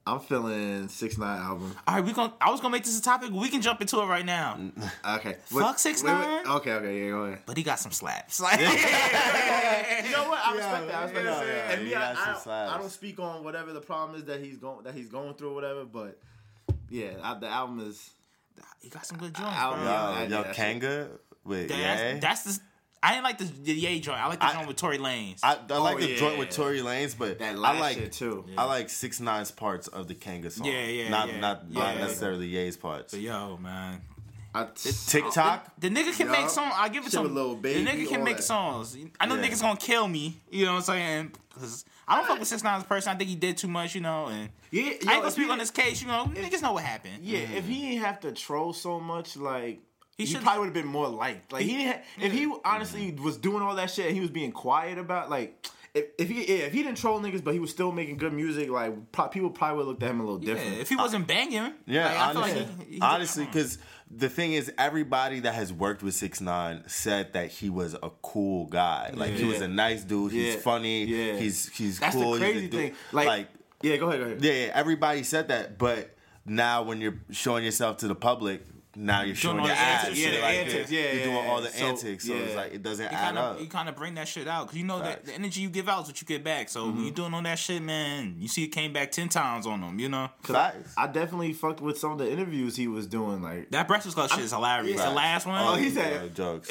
Speaker 8: I'm feeling 6ix9ine album.
Speaker 7: All right, I was gonna make this a topic. We can jump into it right now.
Speaker 8: Okay.
Speaker 7: Fuck 6ix9ine.
Speaker 8: Okay, yeah, go ahead.
Speaker 7: But he got some slaps. Like,
Speaker 8: You know what? I respect that. I respect that.
Speaker 9: yeah,
Speaker 8: And
Speaker 9: he
Speaker 8: me,
Speaker 9: got some
Speaker 8: I
Speaker 9: slaps.
Speaker 8: don't speak on whatever the problem is that he's going through or whatever, but yeah, the album is.
Speaker 7: he got some good joints.
Speaker 8: Album,
Speaker 7: bro.
Speaker 9: Yo, Kanga with Ye.
Speaker 7: That's the. I didn't like the Ye joint. I like the joint with Tory Lanez.
Speaker 9: I like the
Speaker 8: yeah.
Speaker 9: joint with Tory Lanez, but
Speaker 8: That
Speaker 9: I
Speaker 8: last
Speaker 9: like
Speaker 8: shit too.
Speaker 9: I like 6ix9ine's parts of the Kanga song. Not
Speaker 7: Yeah.
Speaker 9: necessarily Ye's parts.
Speaker 7: But yo, man.
Speaker 9: TikTok.
Speaker 7: The nigga can make songs. I give it
Speaker 8: Shit
Speaker 7: some.
Speaker 8: with Lil Baby,
Speaker 7: The nigga can
Speaker 8: all
Speaker 7: make
Speaker 8: that.
Speaker 7: songs. I know
Speaker 9: Yeah.
Speaker 7: niggas gonna kill me. You know what I'm saying? Because I don't fuck with 6ix9ine's person. I think he did too much. You know, and
Speaker 8: Yeah,
Speaker 7: I ain't gonna speak on this case. You know, niggas know what happened.
Speaker 8: Yeah, if he didn't have to troll so much, like he
Speaker 7: should-
Speaker 8: probably would have been more liked. Like he didn't. If he honestly was doing all that shit, and he was being quiet about like. If he didn't troll niggas, but he was still making good music, like people probably would have looked at him a little
Speaker 7: Yeah,
Speaker 8: different.
Speaker 7: if he wasn't banging,
Speaker 9: Yeah,
Speaker 7: like, I feel
Speaker 9: honestly,
Speaker 7: like he
Speaker 9: honestly, because the thing is, everybody that has worked with 6ix9ine said that he was a cool guy. Like he was a nice dude. He's
Speaker 8: Yeah.
Speaker 9: funny.
Speaker 8: Yeah.
Speaker 9: He's
Speaker 8: That's
Speaker 9: cool.
Speaker 8: the
Speaker 9: He's a
Speaker 8: crazy
Speaker 9: dude.
Speaker 8: thing. Like, yeah, go ahead.
Speaker 9: Yeah, everybody said that, but now when you're showing yourself to the public, now you're showing
Speaker 7: all
Speaker 9: your
Speaker 7: the
Speaker 9: ass.
Speaker 7: antics.
Speaker 9: shit
Speaker 8: Yeah, the
Speaker 9: like
Speaker 8: antics.
Speaker 9: that.
Speaker 8: Yeah,
Speaker 9: you're doing
Speaker 8: yeah,
Speaker 9: all the
Speaker 8: so,
Speaker 9: antics, so it's
Speaker 8: yeah.
Speaker 9: like it doesn't
Speaker 7: You
Speaker 9: add up.
Speaker 7: kind of bring that shit out because you know that
Speaker 9: Facts.
Speaker 7: the energy you give out is what you get back. So when you doing all that shit, man, you see it came back 10 times on them. You know
Speaker 9: Facts.
Speaker 8: I definitely fucked with some of the interviews he was doing. Like
Speaker 7: that Breakfast Club shit is hilarious. The
Speaker 9: Facts.
Speaker 7: last one,
Speaker 8: Oh, he said-
Speaker 9: jokes.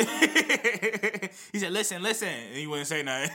Speaker 7: he said, "Listen," and he wouldn't say nothing.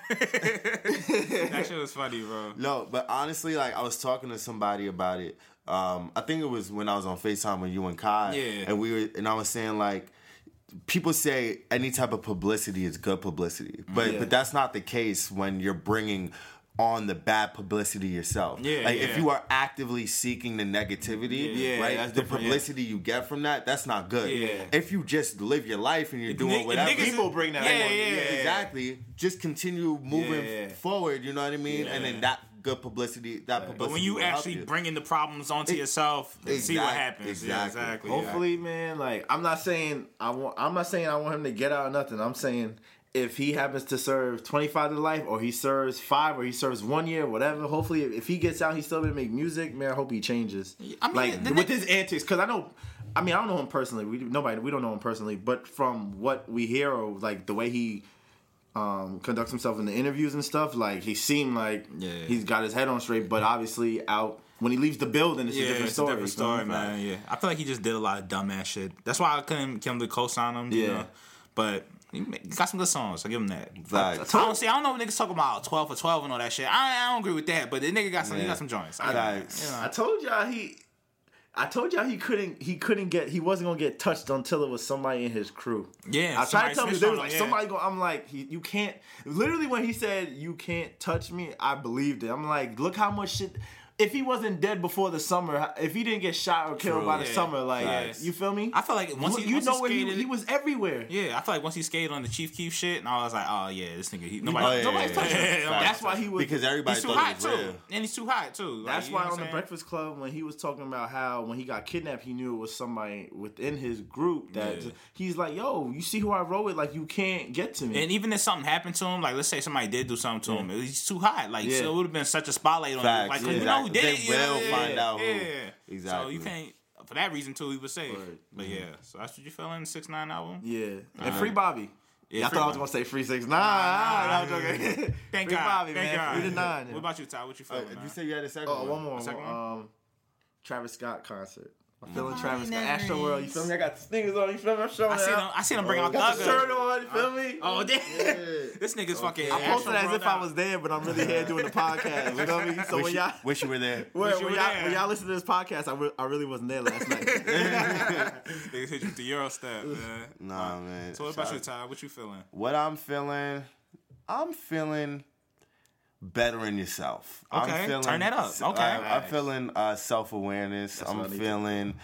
Speaker 7: That shit was funny, bro.
Speaker 9: No, but honestly, like I was talking to somebody about it. I think it was when I was on FaceTime with you and Kai,
Speaker 7: Yeah.
Speaker 9: and I was saying like, people say any type of publicity is good publicity, but that's not the case when you're bringing on the bad publicity yourself. If you are actively seeking the negativity, right,
Speaker 8: that's
Speaker 9: the
Speaker 8: different,
Speaker 9: publicity you get from that's not good.
Speaker 7: Yeah.
Speaker 9: If you just live your life and you're doing whatever,
Speaker 7: niggas-
Speaker 8: people bring that.
Speaker 9: exactly, just continue moving
Speaker 8: Yeah.
Speaker 9: forward. You know what I mean? And then that good publicity, publicity.
Speaker 7: But when you
Speaker 9: will help
Speaker 7: actually
Speaker 9: you.
Speaker 7: bringing the problems onto yourself, see what happens. Yeah,
Speaker 9: exactly.
Speaker 7: exactly.
Speaker 8: Hopefully, man. Like I'm not saying I want him to get out or nothing. I'm saying if he happens to serve 25 to life, or he serves 5, or he serves 1 year, whatever. Hopefully, if he gets out, he's still gonna make music. Man, I hope he changes.
Speaker 7: I mean,
Speaker 8: like
Speaker 7: the
Speaker 8: with his antics, because I don't know him personally. We don't know him personally, but from what we hear, or like the way he conducts himself in the interviews and stuff, like he seemed like he's got his head on straight. But obviously, out when he leaves the building, it's a different story.
Speaker 7: It's a different story, man. Yeah, I feel like he just did a lot of dumbass shit. That's why I couldn't get him to co-sign him. You know? But he got some good songs. I give him that.
Speaker 9: Facts.
Speaker 7: I don't know what niggas talking about 12 for 12 and all that shit. I don't agree with that. But the nigga got some. He got some joints.
Speaker 9: Facts.
Speaker 8: I told y'all he wasn't gonna get touched until it was somebody in his crew.
Speaker 7: Yeah,
Speaker 8: I tried to tell him,
Speaker 7: somebody
Speaker 8: they was
Speaker 7: snitched on
Speaker 8: like
Speaker 7: him,
Speaker 8: somebody go. I'm like, you can't. Literally, when he said you can't touch me, I believed it. I'm like, look how much shit. If he wasn't dead before the summer, if he didn't get shot or killed by the summer, like you feel me?
Speaker 7: I feel like once he skated,
Speaker 8: he was everywhere.
Speaker 7: Yeah, I feel like once he skated on the Chief Keef shit, and I was like, oh yeah, this nigga, nobody's touching him.
Speaker 8: That's why he was,
Speaker 9: because everybody
Speaker 7: He's too
Speaker 9: thought
Speaker 7: hot
Speaker 9: it was
Speaker 7: too,
Speaker 9: real.
Speaker 7: and he's too hot too.
Speaker 8: That's
Speaker 7: like,
Speaker 8: why on the Breakfast Club, when he was talking about how when he got kidnapped, he knew it was somebody within his group that he's like, yo, you see who I rode with? Like, you can't get to me.
Speaker 7: And even if something happened to him, like let's say somebody did do something to him, he's too hot. Like so it would have been such a spotlight on him. Like, cause you know who did it.
Speaker 9: They will find out who.
Speaker 7: Exactly. So you can't. For that reason too, he was safe. But yeah, so that's what you feeling in the 6ix9ine album.
Speaker 8: Yeah, and Free Bobby.
Speaker 7: Yeah,
Speaker 8: I thought I was gonna say Free 6ix9ine. I'm joking.
Speaker 7: Thank
Speaker 8: Free
Speaker 7: God.
Speaker 8: Bobby,
Speaker 7: Thank
Speaker 8: man.
Speaker 7: God.
Speaker 8: Free the 9.
Speaker 7: What about you, Ty? What you feeling?
Speaker 9: You said you had a second one.
Speaker 8: One more.
Speaker 7: Second one?
Speaker 8: Travis Scott concert. I'm feeling Travis Scott. Astro World. You feel me? I got the sneakers on. You feel me? I'm showing
Speaker 7: I seen him bring out
Speaker 8: got the
Speaker 7: Thugger.
Speaker 8: shirt on. You feel me?
Speaker 7: Oh, damn. This nigga's fucking.
Speaker 8: I posted as if I was there, but I'm really here doing the podcast. You know what I mean? So when y'all
Speaker 9: wish you were there.
Speaker 8: when y'all listen to this podcast, I really wasn't there last night.
Speaker 7: Niggas hit you with the Euro step, man.
Speaker 9: Nah, man.
Speaker 7: So what about you, Ty? What you feeling?
Speaker 9: What I'm feeling better in yourself.
Speaker 7: Okay,
Speaker 9: I'm feeling,
Speaker 7: turn that up. Okay.
Speaker 9: I'm feeling self-awareness. I'm feeling,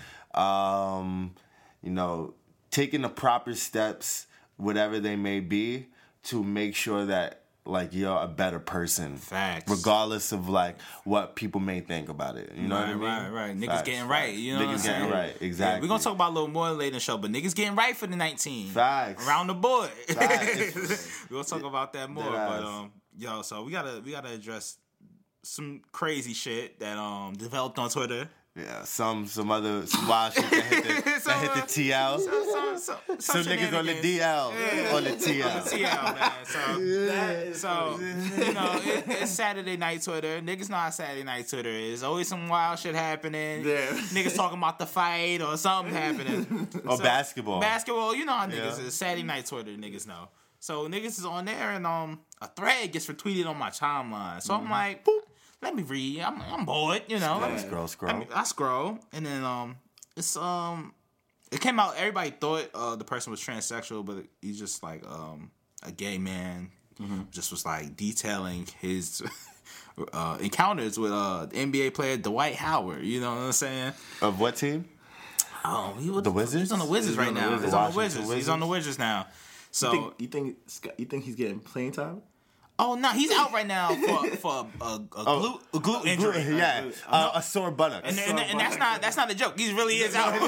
Speaker 9: taking the proper steps, whatever they may be, to make sure that like you're a better person.
Speaker 7: Facts.
Speaker 9: Regardless of like what people may think about it. You know what I mean?
Speaker 7: Right. Niggas
Speaker 9: Facts.
Speaker 7: getting right. You know what I'm
Speaker 9: Niggas
Speaker 7: saying?
Speaker 9: getting right. Exactly.
Speaker 7: Yeah, we're gonna talk about a little more later in the show, but niggas getting right for the 19.
Speaker 9: Facts.
Speaker 7: Around the board.
Speaker 9: Facts.
Speaker 7: We're gonna talk about that more. But so we gotta address some crazy shit that developed on Twitter.
Speaker 9: Yeah, some wild shit that hit the TL. Some niggas on the DL. On the TL.
Speaker 7: On the TL, man. So you know, it's Saturday night Twitter. Niggas know how Saturday night Twitter is. Always some wild shit happening. Yeah. Niggas talking about the fight or something happening.
Speaker 9: Or basketball.
Speaker 7: Basketball, you know how niggas is. Saturday night Twitter, niggas know. So niggas is on there and a thread gets retweeted on my timeline. So I'm like, boop. Let me read. I'm bored, you know.
Speaker 9: Let me scroll.
Speaker 7: I scroll, and then it came out. Everybody thought the person was transsexual, but he's just like a gay man. Just was like detailing his encounters with the NBA player Dwight Howard. You know what I'm saying?
Speaker 9: Of what team?
Speaker 7: Oh,
Speaker 9: the Wizards.
Speaker 7: He's on the Wizards right now. He's on the Wizards. He's on the Wizards now. So
Speaker 8: you think he's getting playing time?
Speaker 7: Oh no, he's out right now for a glute injury.
Speaker 9: Yeah, a sore buttock.
Speaker 7: And that's not a joke. He really is out.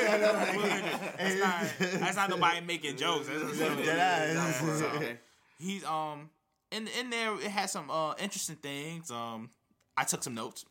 Speaker 7: That's not nobody making jokes. He's in there. It has some interesting things. I took some notes.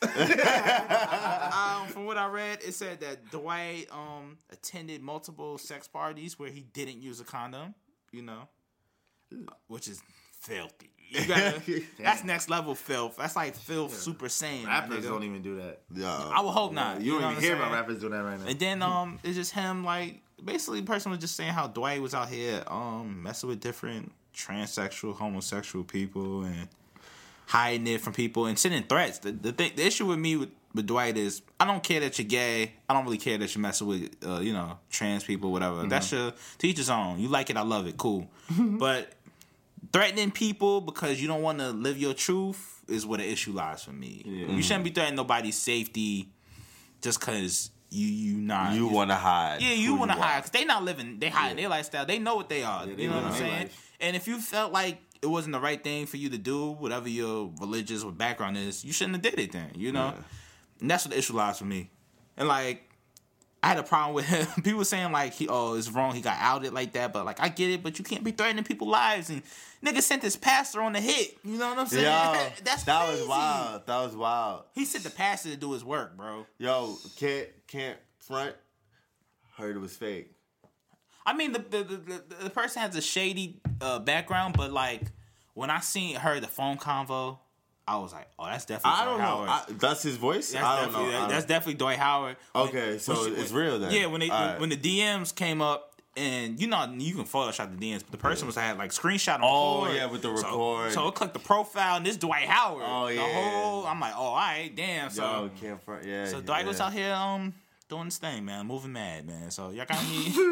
Speaker 7: From what I read, it said that Dwight attended multiple sex parties where he didn't use a condom. You know, which is filthy. You gotta, that's next level filth. That's like filth Super Saiyan.
Speaker 8: Rappers don't even do that.
Speaker 9: Yeah,
Speaker 7: I would hope not.
Speaker 8: You don't even hear about rappers doing that right now.
Speaker 7: And then it's just him like basically the person was just saying how Dwight was out here messing with different transsexual, homosexual people and hiding it from people and sending threats. The issue with me with Dwight is I don't care that you're gay. I don't really care that you're messing with trans people, whatever. That's your to each his own. You like it, I love it, cool. But threatening people because you don't want to live your truth is where the issue lies for me. Yeah. You shouldn't be threatening nobody's safety just because you
Speaker 9: want to hide.
Speaker 7: Yeah, you want to hide because they not living. They hiding their lifestyle. They know what they are. You know what I'm saying? Life. And if you felt like it wasn't the right thing for you to do, whatever your religious or background is, you shouldn't have did it then. You know, and that's what the issue lies for me. And like, I had a problem with him. People saying like it's wrong. He got outed like that, but like I get it. But you can't be threatening people's lives. And nigga sent his pastor on the hit. You know what I'm saying?
Speaker 9: Yo,
Speaker 7: that
Speaker 9: crazy. Was wild.
Speaker 7: He sent the pastor to do his work, bro.
Speaker 9: Yo, can't front. Heard it was fake.
Speaker 7: I mean, the person has a shady background, but like when I heard the phone convo, I was like, oh, that's definitely Dwight Howard.
Speaker 9: That's his voice? I don't know.
Speaker 7: That's definitely Dwight Howard.
Speaker 9: Okay, so it's real then.
Speaker 7: Yeah, when the DMs came up, and you can Photoshop the DMs, but the person had like screenshot and record.
Speaker 9: Oh, yeah, with the record.
Speaker 7: So it clicked the profile, and this Dwight Howard.
Speaker 9: Oh, yeah.
Speaker 7: I'm like, oh, all right, damn. So,
Speaker 9: so
Speaker 7: Dwight was out here doing this thing, man, moving mad, man. So y'all got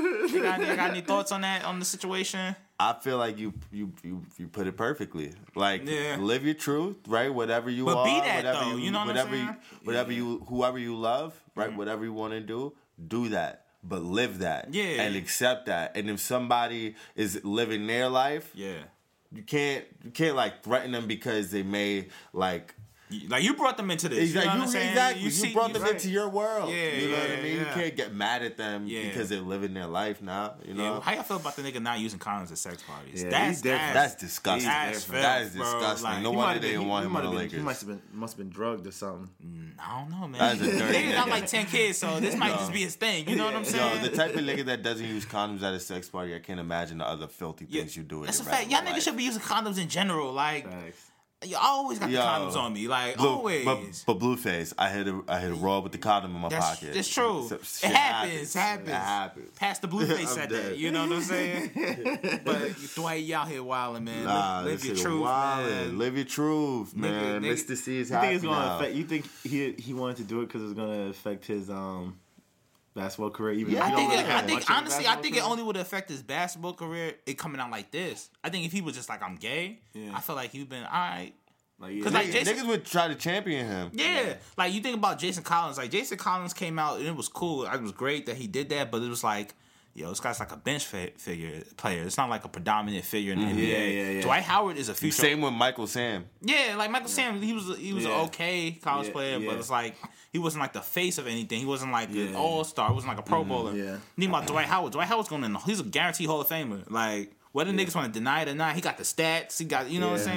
Speaker 7: any thoughts on that, on the situation?
Speaker 9: I feel like you put it perfectly. Like live your truth, right? Whatever you are,
Speaker 7: be that though. You know what I'm saying?
Speaker 9: Whoever you love, right? Whatever you want to do that. But live that, and accept that. And if somebody is living their life, you can't like threaten them because they may like
Speaker 7: you brought them into this.
Speaker 9: Exactly.
Speaker 7: You know what I'm saying?
Speaker 9: Exactly. You brought them into your world.
Speaker 7: Yeah,
Speaker 9: you know what I mean? You can't get mad at them because they're living their life now. You know?
Speaker 7: Yeah, well, how y'all feel about the nigga not using condoms at sex parties?
Speaker 9: Yeah, that's disgusting. That is disgusting. Like, no wonder they didn't want him on the Lakers.
Speaker 8: He must have been drugged or something.
Speaker 7: I don't know, man.
Speaker 9: That's a dirty
Speaker 7: nigga got like 10 kids, so this might just be his thing. You know what I'm saying?
Speaker 9: Yo, the type of nigga that doesn't use condoms at a sex party, I can't imagine the other filthy things you do in
Speaker 7: That's
Speaker 9: your
Speaker 7: a fact. Y'all niggas should be using condoms in general. Like, you always got the condoms on me, like always.
Speaker 9: But Blueface, I hit a roll with the condom in my pocket.
Speaker 7: That's true. It happens. Pastor Blueface said that. You know what I'm saying? But Dwight, y'all here wilding, man. Live your truth, man.
Speaker 9: Live your truth, man. Mr. C is happy now.
Speaker 8: You think he wanted to do it because it's gonna affect his basketball career? Even
Speaker 7: I think it only would affect his basketball career. It coming out like this. I think if he was just like I'm gay, I feel like he'd been all right.
Speaker 9: Because niggas would try to champion him.
Speaker 7: Yeah, like you think about Jason Collins. Like Jason Collins came out and it was cool. It was great that he did that, but it was like, yo, this guy's like a bench figure player. It's not like a predominant figure in the NBA. Dwight Howard is a future.
Speaker 9: Same with Michael Sam.
Speaker 7: Yeah, like Michael Sam, he was an okay college player, but it's like he wasn't like the face of anything. He wasn't like an all-star. He wasn't like a Pro Bowler. Need about Dwight Howard. Dwight Howard's going in. He's a guaranteed Hall of Famer. Like whether niggas want to deny it or not, he got the stats. He got, you know what I'm saying.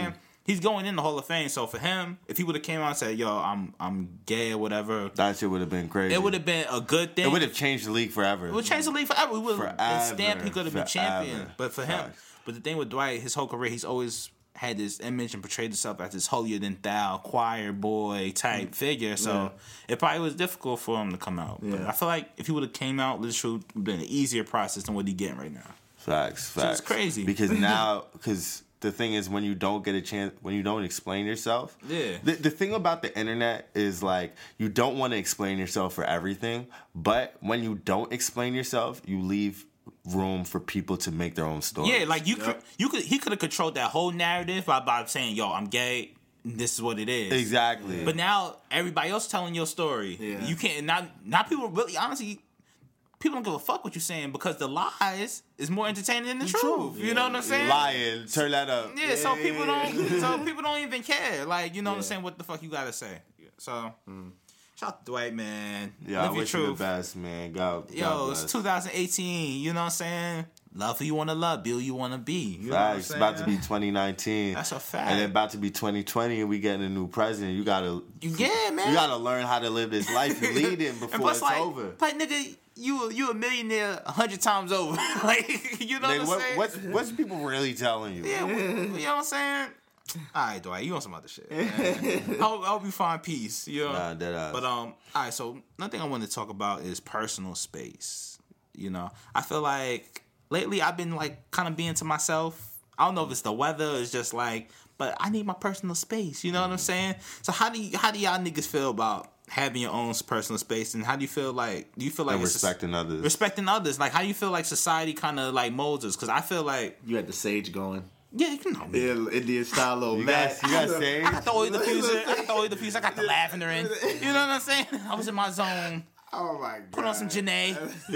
Speaker 7: he's going in the Hall of Fame. So for him, if he would have came out and said, "Yo, I'm gay or whatever,"
Speaker 9: that shit would have been crazy.
Speaker 7: It would have been a good thing.
Speaker 9: It would have changed the league forever.
Speaker 7: It would change the league forever. We would have stamped. He could have been champion.
Speaker 9: Forever.
Speaker 7: But for him, but the thing with Dwight, his whole career, he's always had this image and portrayed himself as this holier than thou choir boy type figure. So it probably was difficult for him to come out. But I feel like if he would have came out, this would have been an easier process than what he's getting right now.
Speaker 9: Facts.
Speaker 7: So it's crazy.
Speaker 9: Because the thing is, when you don't get a chance, when you don't explain yourself, the thing about the internet is like you don't want to explain yourself for everything, but when you don't explain yourself, you leave room for people to make their own stories.
Speaker 7: Yeah, like he could have controlled that whole narrative by saying, "Yo, I'm gay. This is what it is."
Speaker 9: Exactly.
Speaker 7: But now everybody else telling your story. Yeah. You can't. Not people really. Honestly, people don't give a fuck what you're saying because the lies is more entertaining than the truth. You know what I'm saying?
Speaker 9: Lying. Turn that up.
Speaker 7: Yeah. So people don't. So people don't even care. Like, you know what I'm saying? What the fuck you gotta say? So. Shout out to Dwight, man.
Speaker 9: Yeah,
Speaker 7: Live
Speaker 9: I
Speaker 7: your
Speaker 9: wish
Speaker 7: truth.
Speaker 9: you the best, man. God
Speaker 7: it's 2018. You know what I'm saying? Love who you want to love, be who you want to be. You know what I'm
Speaker 9: it's
Speaker 7: saying?
Speaker 9: about to be 2019.
Speaker 7: That's a fact.
Speaker 9: And then about to be 2020, and we getting a new president. You gotta,
Speaker 7: man.
Speaker 9: You gotta learn how to live this life you lead in before it's over.
Speaker 7: But nigga, you a millionaire 100 times over. Like, you know what I'm saying?
Speaker 9: What's people really telling you?
Speaker 7: Yeah, you know what I'm saying? All right, Dwight, you on some other shit. I hope you find peace. You know?
Speaker 9: Nah, dead ass.
Speaker 7: But all right. So another thing I want to talk about is personal space. You know, I feel like lately I've been like kind of being to myself. I don't know if it's the weather. It's just like, but I need my personal space. You know what I'm saying? So how do y'all niggas feel about having your own personal space, and how do you feel like? Do you feel like
Speaker 9: and respecting others?
Speaker 7: Respecting others. Like, how do you feel like society kind of like molds us? Because I feel like
Speaker 8: you had the sage going.
Speaker 7: Yeah, you know me.
Speaker 8: Indian style little mat.
Speaker 9: You got sage?
Speaker 7: I got the oil diffuser. I got the lavender in. You know what I'm saying? I was in my zone.
Speaker 8: Oh my god.
Speaker 7: Put on some Janae.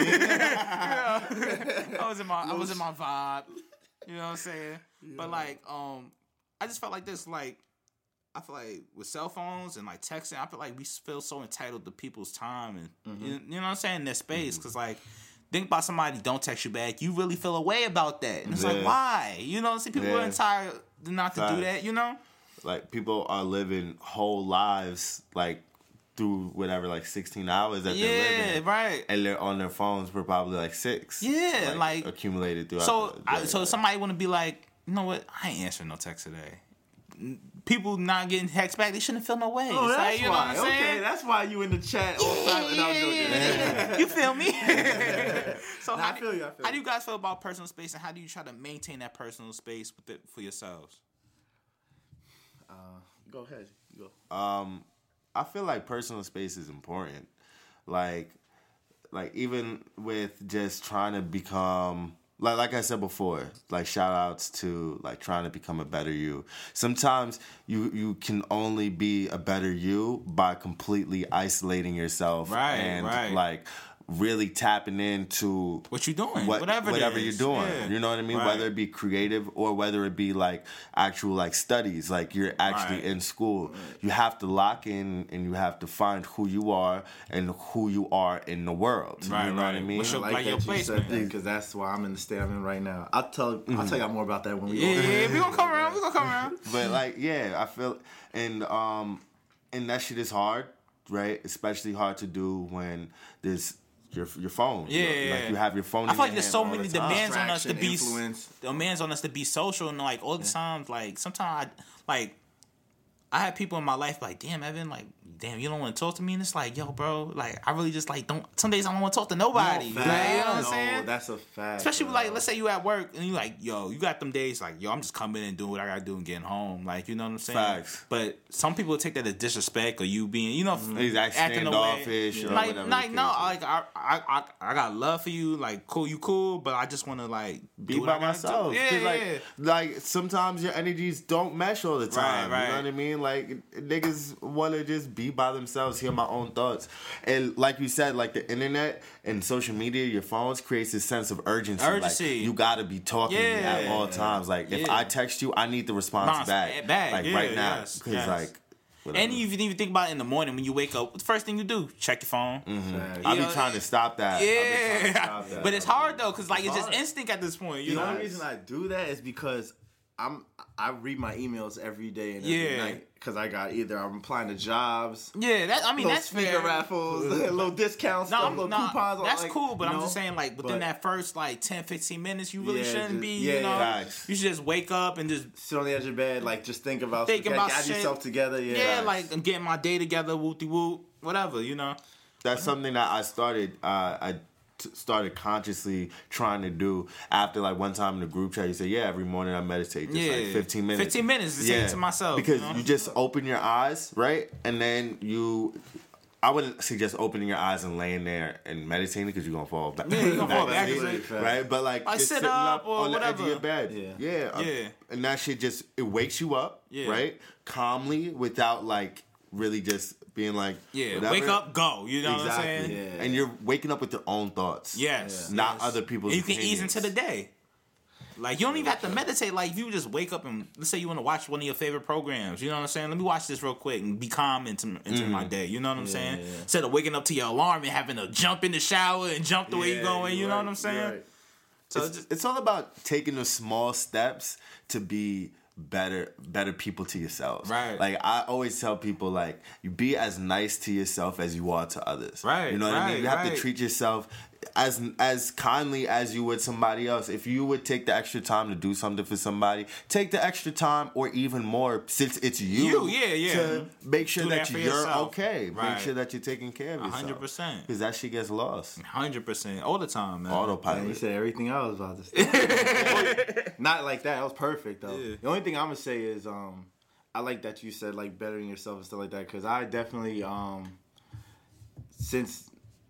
Speaker 7: I was in my vibe. You know what I'm saying? Yeah. But like, I just felt like this. Like, I feel like with cell phones and like texting, I feel like we feel so entitled to people's time and you know what I'm saying, their space. Because like, think about somebody don't text you back, you really feel a way about that. And it's like, why? You know, see, people are entitled not to do that, you know?
Speaker 9: Like, people are living whole lives, like, through whatever, like 16 hours that they're living.
Speaker 7: Yeah, right.
Speaker 9: And they're on their phones for probably like 6.
Speaker 7: Yeah, like
Speaker 9: accumulated throughout the day.
Speaker 7: So somebody want to be like, you know what? I ain't answering no text today. People not getting text back, they shouldn't feel no way.
Speaker 8: Oh, that's
Speaker 7: like, you know
Speaker 8: why.
Speaker 7: What I'm saying?
Speaker 8: Okay, that's why you in the chat all the time.
Speaker 7: Yeah. You feel me? So
Speaker 8: I feel you.
Speaker 7: How do you guys feel about personal space, and how do you try to maintain that personal space with it for yourselves?
Speaker 8: Go ahead. You go.
Speaker 9: I feel like personal space is important. Like even with just trying to become, like I said before, like shout outs to like trying to become a better you. Sometimes you can only be a better you by completely isolating yourself and like really tapping into
Speaker 7: what you're doing,
Speaker 9: whatever you're doing. Yeah. You know what I mean? Right. Whether it be creative or whether it be like actual like studies, like you're actually in school. Right. You have to lock in and you have to find who you are and who you are in the world.
Speaker 7: Right,
Speaker 9: you know what I mean?
Speaker 8: I like that you said that because that's why I'm in the state I'm in right now. I'll tell y'all more about that when we go.
Speaker 7: Yeah, we're gonna come around.
Speaker 9: But like, yeah, I feel and that shit is hard, right? Especially hard to do when there's your phone.
Speaker 7: Yeah,
Speaker 9: like you have your phone.
Speaker 7: I feel like there's so many
Speaker 9: the
Speaker 7: demands on us to be social, and like all the time, like sometimes I have people in my life like, damn, Evan, like, damn, you don't want to talk to me, and it's like, yo, bro, like, I really just like don't. Some days I don't want to talk to nobody.
Speaker 8: No,
Speaker 7: like, you know what I'm saying?
Speaker 8: That's a fact.
Speaker 7: Especially with, like, let's say you at work and you like, yo, you got them days like, yo, I'm just coming and doing what I gotta do and getting home, like, you know what I'm saying?
Speaker 9: Facts.
Speaker 7: But some people take that as disrespect or you being, you know,
Speaker 9: acting standoffish or
Speaker 7: like,
Speaker 9: whatever.
Speaker 7: Like, no, like I got love for you, like, you cool, but I just want to like
Speaker 9: be by myself.
Speaker 7: Yeah.
Speaker 9: Like sometimes your energies don't mesh all the time.
Speaker 7: Right.
Speaker 9: You know what I mean? Like niggas want to just be by themselves, hear my own thoughts. And like you said, like the internet and social media, your phones creates this sense of urgency. Like, you gotta be talking to me at all times. Like if I text you, I need the response back. Like right now. Because like whatever.
Speaker 7: And you even think about it in the morning when you wake up, the first thing you do, check your phone.
Speaker 9: Mm-hmm. I be trying to stop that.
Speaker 7: Yeah. But it's hard though, because like it's just instinct at this point.
Speaker 8: The only reason I do that is because I read my emails every day and every night because I got I'm applying to jobs.
Speaker 7: Yeah, that's
Speaker 8: sneaker
Speaker 7: fair.
Speaker 8: raffles, little discounts, little coupons.
Speaker 7: That's cool, but I'm just saying, like, within that first, like, 10, 15 minutes, you really shouldn't be, you know? You should just wake up and just
Speaker 8: sit on the edge of bed, like, just think about get yourself together.
Speaker 7: Yeah, like, I'm getting my day together, whoop-de-whoop, whatever, you know?
Speaker 9: That's something that I started, started consciously trying to do after, like, one time in the group chat. You said, every morning I meditate just like 15 minutes.
Speaker 7: 15 minutes to say it to myself.
Speaker 9: Because you just open your eyes, right? And then I wouldn't suggest opening your eyes and laying there and meditating because you're going to fall back.
Speaker 7: Yeah, you're going to fall back.
Speaker 9: Right? But, like just
Speaker 7: sit
Speaker 9: sitting
Speaker 7: up or
Speaker 9: on
Speaker 7: whatever.
Speaker 9: the edge of your bed. Yeah. And that shit just, it wakes you up, right? Calmly without, like, really just being like, whatever.
Speaker 7: Wake up, go. You know what I'm saying?
Speaker 9: Yeah. And you're waking up with your own thoughts. Not other people's
Speaker 7: opinions. And you can
Speaker 9: opinions.
Speaker 7: ease into the day. Like, you don't even have to meditate. Like, if you just wake up and, let's say you want to watch one of your favorite programs, you know what I'm saying? Let me watch this real quick and be calm into my day. You know what I'm saying? Instead of waking up to your alarm and having to jump in the shower and jump the way you're going. You know what I'm saying?
Speaker 9: Right. So it's all about taking the small steps to be better people to yourselves.
Speaker 7: Right.
Speaker 9: Like, I always tell people, like, you be as nice to yourself as you are to others.
Speaker 7: Right.
Speaker 9: You know what I mean? You have to treat yourself as kindly as you would somebody else. If you would take the extra time to do something for somebody, take the extra time or even more, since it's you to make sure that you're okay.
Speaker 7: Right.
Speaker 9: Make sure that you're taking care of yourself.
Speaker 7: 100%.
Speaker 9: Because that shit gets lost.
Speaker 7: 100%. All the time, man.
Speaker 9: Autopilot.
Speaker 8: Man, you said everything I was about to say. Not like that. That was perfect, though. The only thing I'm going to say is I like that you said, like, bettering yourself and stuff like that, because I definitely, since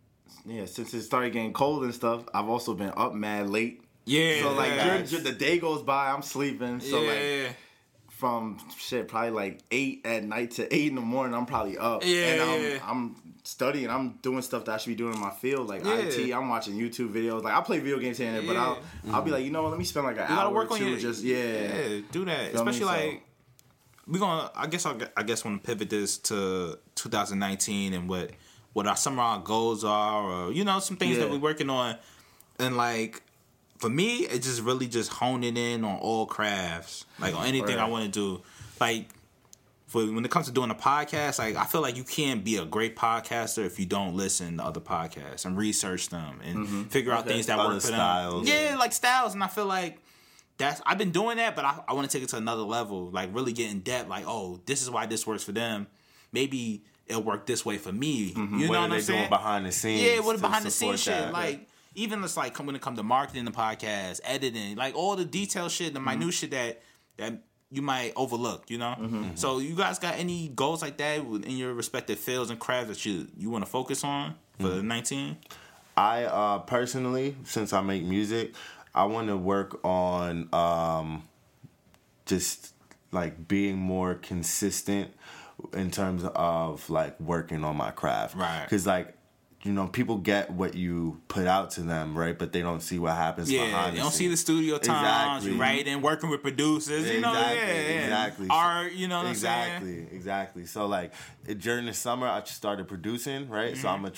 Speaker 8: it started getting cold and stuff, I've also been up mad late.
Speaker 7: Yeah.
Speaker 8: So, like, the day goes by, I'm sleeping. So, like, from probably like 8 at night to 8 in the morning, I'm probably up. And I'm studying. I'm doing stuff that I should be doing in my field, like IT. I'm watching YouTube videos. Like, I play video games here and there, but I'll be like, you know what, let me spend like an hour or two just,
Speaker 7: do that. Especially, like, we're going to, I guess want to pivot this to 2019 and what some of our goals are, or, you know, some things that we're working on. And, like, for me, it's just really just honing in on all crafts, like, on anything I want to do. Like, when it comes to doing a podcast, like, I feel like you can't be a great podcaster if you don't listen to other podcasts and research them and figure out things that
Speaker 9: other
Speaker 7: work for
Speaker 9: styles.
Speaker 7: them. Yeah, like styles. And I feel like I've been doing that, but I want to take it to another level, like really get in depth. Like, oh, this is why this works for them. Maybe it'll work this way for me. You know what I'm saying?
Speaker 9: Doing behind the scenes?
Speaker 7: Yeah, what behind the scenes shit? Like, even just like when it comes to marketing the podcast, editing, like all the detail shit, the minute shit that you might overlook. You know. So you guys got any goals like that in your respective fields and crafts that you want to focus on for 19?
Speaker 9: I personally, since I make music, I want to work on just like being more consistent in terms of like working on my craft.
Speaker 7: Right.
Speaker 9: Because, like, you know, people get what you put out to them, right? But they don't see what happens behind the scenes.
Speaker 7: They don't see the studio times, right? And working with producers, you know,
Speaker 9: exactly.
Speaker 7: Art, you know what I'm saying?
Speaker 9: Exactly. So, like, during the summer, I just started producing, right? So I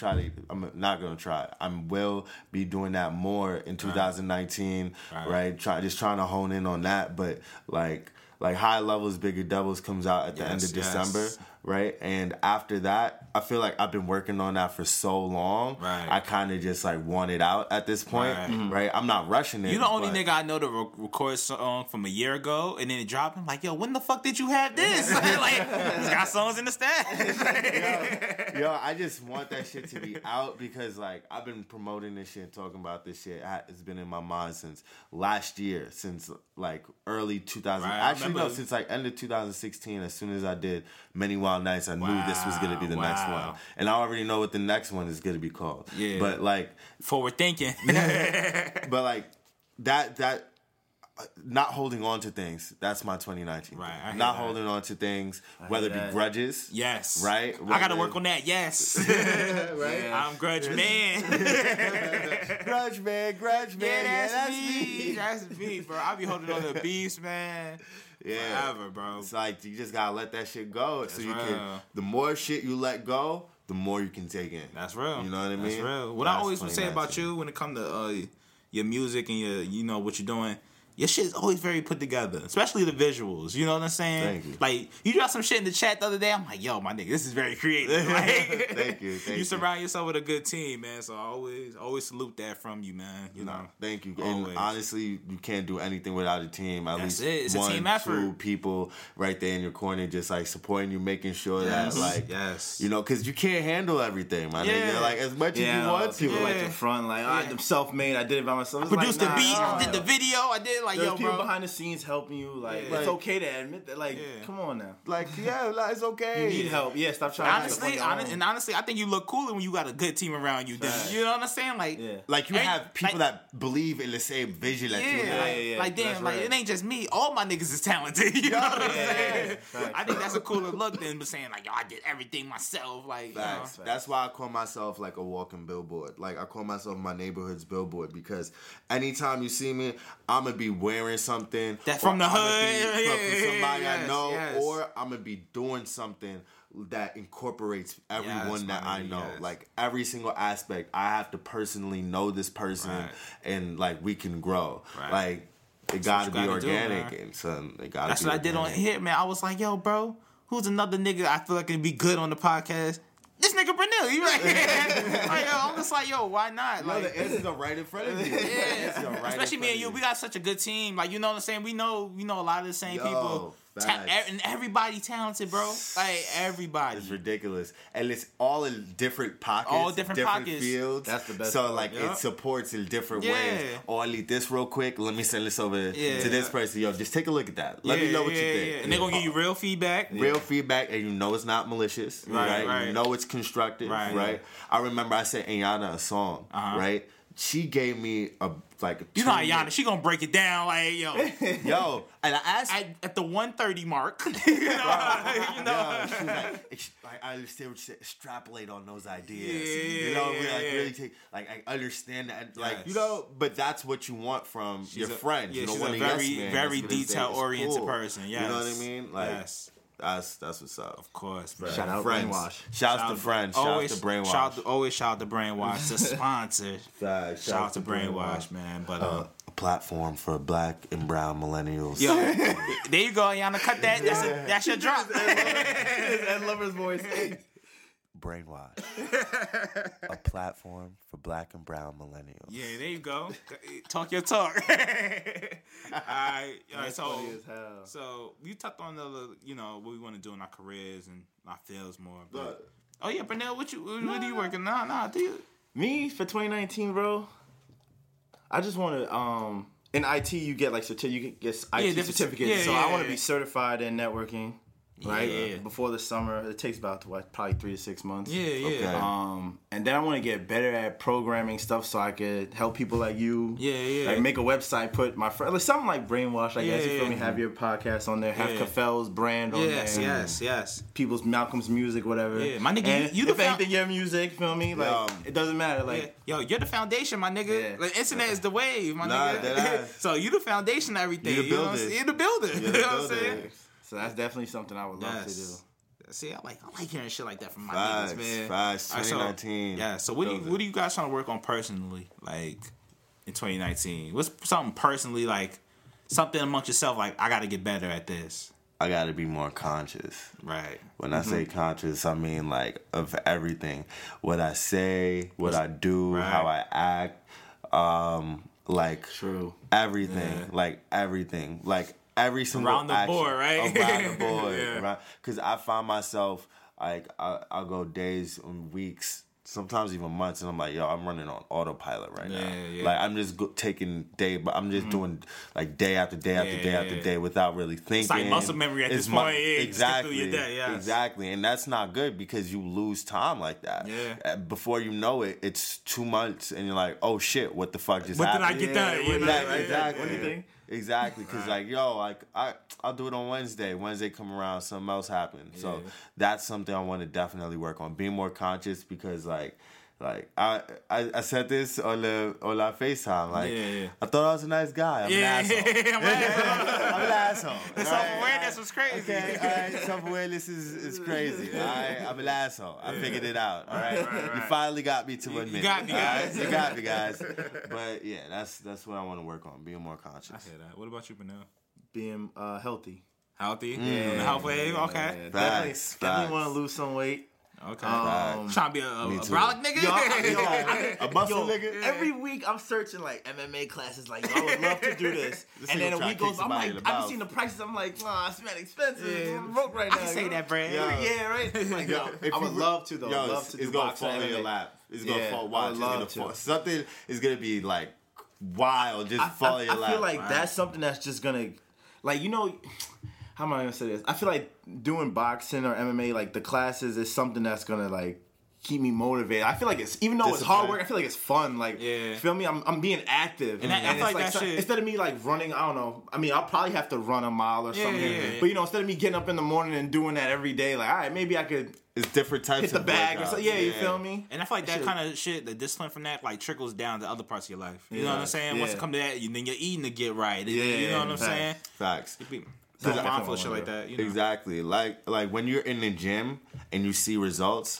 Speaker 9: will be doing that more in 2019, right? Just trying to hone in on that. But, like High Levels, Bigger Devils comes out at the end of December, right? And after that, I feel like I've been working on that for so long.
Speaker 7: Right.
Speaker 9: I kind of just like want it out at this point, right? I'm not rushing it.
Speaker 7: You the only nigga I know to record a song from a year ago and then it dropped. I'm like, yo, when the fuck did you have this? Like, he's got songs in the stash.
Speaker 9: yo, I just want that shit to be out because, like, I've been promoting this shit, talking about this shit. It's been in my mind since last year, since like early 2000.
Speaker 7: Right,
Speaker 9: actually, no, since like end of 2016. As soon as I did Many Wild Nights, I knew this was gonna be the next one, and I already know what the next one is gonna be called.
Speaker 7: Yeah,
Speaker 9: but like
Speaker 7: forward thinking.
Speaker 9: But like that. Not holding on to things. That's my 2019.
Speaker 7: Right.
Speaker 9: Not holding on to things, whether it be grudges.
Speaker 7: Yes.
Speaker 9: Right?
Speaker 7: I got to work on that. Yes.
Speaker 9: Right?
Speaker 7: I'm grudge man.
Speaker 9: Grudge man.
Speaker 7: Yeah, that's me. That's me, bro. I be holding on to the beast, man.
Speaker 9: Yeah.
Speaker 7: Forever, bro.
Speaker 9: It's like you just got to let that shit go. That's so you can, the more shit you let go, the more you can take in.
Speaker 7: That's real.
Speaker 9: You know what I mean?
Speaker 7: That's real. What I always would say about you when it comes to your music and your, you know, what you're doing, your shit is always very put together, especially the visuals. You know what I'm saying?
Speaker 9: Thank you.
Speaker 7: Like, you dropped some shit in the chat the other day. I'm like, yo, my nigga, this is very creative. Like,
Speaker 9: Thank you.
Speaker 7: You surround yourself with a good team, man. So I always salute that from you, man. You know.
Speaker 9: Thank you.
Speaker 7: Always.
Speaker 9: And honestly, you can't do anything without a team. At
Speaker 7: That's
Speaker 9: least
Speaker 7: it. It's a
Speaker 9: one,
Speaker 7: team effort.
Speaker 9: 2 people right there in your corner, just like supporting you, making sure that like, you know, because you can't handle everything, my nigga. Like as much as you want to.
Speaker 8: People like the front, like I'm self-made. I did it by myself.
Speaker 7: I produced the beat, did the video. I did like,
Speaker 8: there's
Speaker 7: yo,
Speaker 8: people
Speaker 7: bro.
Speaker 8: behind the scenes helping you. Like it's okay to admit that. Like, come on now.
Speaker 9: Like, like, it's okay.
Speaker 8: You need help. Yeah, stop trying.
Speaker 7: Honestly, I think you look cooler when you got a good team around you. You know what I'm saying? Like,
Speaker 9: like you have people that believe in the same vision that you have.
Speaker 7: Like, damn, like it ain't just me. All my niggas is talented. You know what I'm saying? I think that's a cooler look than saying like, yo, I did everything myself. Like,
Speaker 9: Facts. That's why I call myself like a walking billboard. Like I call myself my neighborhood's billboard because anytime you see me, I'm gonna be wearing something
Speaker 7: that from the hood,
Speaker 9: from somebody I know, or I'm gonna be doing something that incorporates everyone that I know. Like every single aspect, I have to personally know this person, and like we can grow. Like it gotta be organic, and so it gotta.
Speaker 7: That's
Speaker 9: be
Speaker 7: what
Speaker 9: organic.
Speaker 7: I did on here, man. I was like, yo, bro, who's another nigga I feel like can be good on the podcast? This nigga Brunel, you like, like, yo, I'm just like, yo, why not? Like,
Speaker 9: the answers are right in front of you.
Speaker 7: Especially me and you, we got such a good team. Like, you know what I'm saying? We know a lot of the same people. And everybody talented, bro. Like everybody.
Speaker 9: It's ridiculous, and it's all in different pockets,
Speaker 7: all different pockets,
Speaker 9: fields.
Speaker 8: That's the best.
Speaker 9: So like it supports in different ways. Oh, I need this real quick. Let me send this over to this person. Yo, just take a look at that. Let me know what you think.
Speaker 7: And they're gonna give you real feedback.
Speaker 9: Real feedback, and you know it's not malicious. Right. You know it's constructive. Right. I remember I sent Ayana a song. Right. She gave me a
Speaker 7: you know Ayana, she gonna break it down like yo,
Speaker 9: and I asked
Speaker 7: at the 1:30 mark. you know,
Speaker 9: she was like, I understand what you said. Extrapolate on those ideas. You know, really take I understand that. Like you know, but that's what you want from your friends.
Speaker 7: Yeah,
Speaker 9: you know,
Speaker 7: she's a very detail oriented person. Yes.
Speaker 9: You know what I mean? Like that's what's up.
Speaker 7: Of course, bro.
Speaker 8: Shout out Brainwash.
Speaker 9: Shout out to Friends. Shout out to Brainwash.
Speaker 7: Always shout out to Brainwash. The sponsor.
Speaker 9: Shout
Speaker 7: out to Brainwash, man. But
Speaker 9: a platform for black and brown millennials.
Speaker 7: Yo, there you go, Ayana. Cut that. That's your drop.
Speaker 8: That lover's voice.
Speaker 9: Brainwash. A platform for black and brown millennials.
Speaker 7: Yeah, there you go. Talk your talk. All right. So you touched on what we want to do in our careers and our fields more. But oh yeah, Brunel, what are you working on? Nah, do you?
Speaker 8: Me for 2019, bro. I just want to in IT you get like you get IT certificates. I want to be certified in networking. Right before the summer, it takes about probably 3 to 6 months.
Speaker 7: Okay.
Speaker 8: And then I want to get better at programming stuff so I could help people like you. Like make a website, put my friend, like something like Brainwash. I guess you feel me. Have your podcast on there. Have Kafel's brand on there.
Speaker 7: Yes.
Speaker 8: People's Malcolm's music, whatever.
Speaker 7: Yeah, my nigga. You
Speaker 8: if anything, your music. Feel me? Like it doesn't matter. Like
Speaker 7: yo, you're the foundation, my nigga. Like internet is the wave, my nigga. So you the foundation of everything.
Speaker 9: You the builder.
Speaker 7: You're the builder. You know what I'm saying?
Speaker 8: So that's definitely something I would love to do.
Speaker 7: See, I like hearing shit like that from my niggas, man.
Speaker 9: Facts, 2019.
Speaker 7: So what do you guys trying to work on personally, like in 2019? What's something personally, like something amongst yourself, like I got to get better at this?
Speaker 9: I got to be more conscious.
Speaker 7: Right.
Speaker 9: When I say conscious, I mean like of everything. What I say, what I do, how I act, like everything, like everything, like every single
Speaker 7: around the
Speaker 9: action,
Speaker 7: board, right?
Speaker 9: Around the board, because I find myself like I'll go days and weeks, sometimes even months, and I'm like, yo, I'm running on autopilot right now. Like I'm just taking but I'm just doing like day after day after day after day without really thinking.
Speaker 7: It's like muscle memory at this point.
Speaker 9: Exactly.
Speaker 7: Through your day,
Speaker 9: Exactly, and that's not good because you lose time like that. Before you know it, it's 2 months, and you're like, oh shit, what the fuck just happened?
Speaker 7: What did I get done?
Speaker 9: Exactly.
Speaker 8: What do you think?
Speaker 9: Exactly, because like I'll do it on Wednesday. Wednesday come around, something else happens. So that's something I want to definitely work on. Being more conscious because like Like I said this on our FaceTime. Like I thought I was a nice guy. I'm an asshole. I'm an asshole.
Speaker 7: The self-awareness was crazy.
Speaker 9: Okay, all right. Self-awareness is crazy. All right, I'm an asshole. I figured it out. All right, you finally got me to admit.
Speaker 7: You got me, guys.
Speaker 9: You got me, guys. But yeah, that's what I want to work on. Being more conscious.
Speaker 10: I hear that. What about you, Benel?
Speaker 8: Being healthy.
Speaker 10: Healthy? Yeah. The health wave? Okay.
Speaker 8: Yeah, definitely want to lose some weight.
Speaker 10: Okay.
Speaker 7: Trying to be a brolic nigga?
Speaker 9: A muscle nigga?
Speaker 8: Every week I'm searching like MMA classes. Like, I would love to do this. And then a week goes, I'm like, I've seen the prices. I'm like, nah, it's mad expensive. I'm broke right now.
Speaker 7: I can say that, brand.
Speaker 8: Yeah, right? Like, I would love to, though. Love to do
Speaker 9: it's going to
Speaker 8: boxing
Speaker 9: fall in your
Speaker 8: MMA.
Speaker 9: lap. It's going to fall.
Speaker 8: I would
Speaker 9: Watch.
Speaker 8: love
Speaker 9: It's going
Speaker 8: to.
Speaker 9: to fall. Something is going to be like wild. Just fall in your lap.
Speaker 8: I feel like that's something that's just going to, like, you know, how am I going to say this? I feel like doing boxing or MMA, like the classes is something that's going to like keep me motivated. I feel like it's, even though it's hard work, I feel like it's fun. Like, feel me? I'm being active.
Speaker 7: And I feel like that shit.
Speaker 8: Instead of me like running, I don't know. I mean, I'll probably have to run a mile or something.
Speaker 7: Yeah.
Speaker 8: But you know, instead of me getting up in the morning and doing that every day, like, all right, maybe I could
Speaker 9: it's different types
Speaker 8: hit the
Speaker 9: of
Speaker 8: bag or
Speaker 9: workouts.
Speaker 8: something. Yeah, you feel me?
Speaker 7: And I feel like that kind of shit, the discipline from that, like trickles down to other parts of your life. You know what I'm saying? Once it come to that, then you're eating to get right. You know what I'm saying?
Speaker 9: Facts.
Speaker 7: So mindful of shit like that. You know?
Speaker 9: Exactly. Like when you're in the gym and you see results,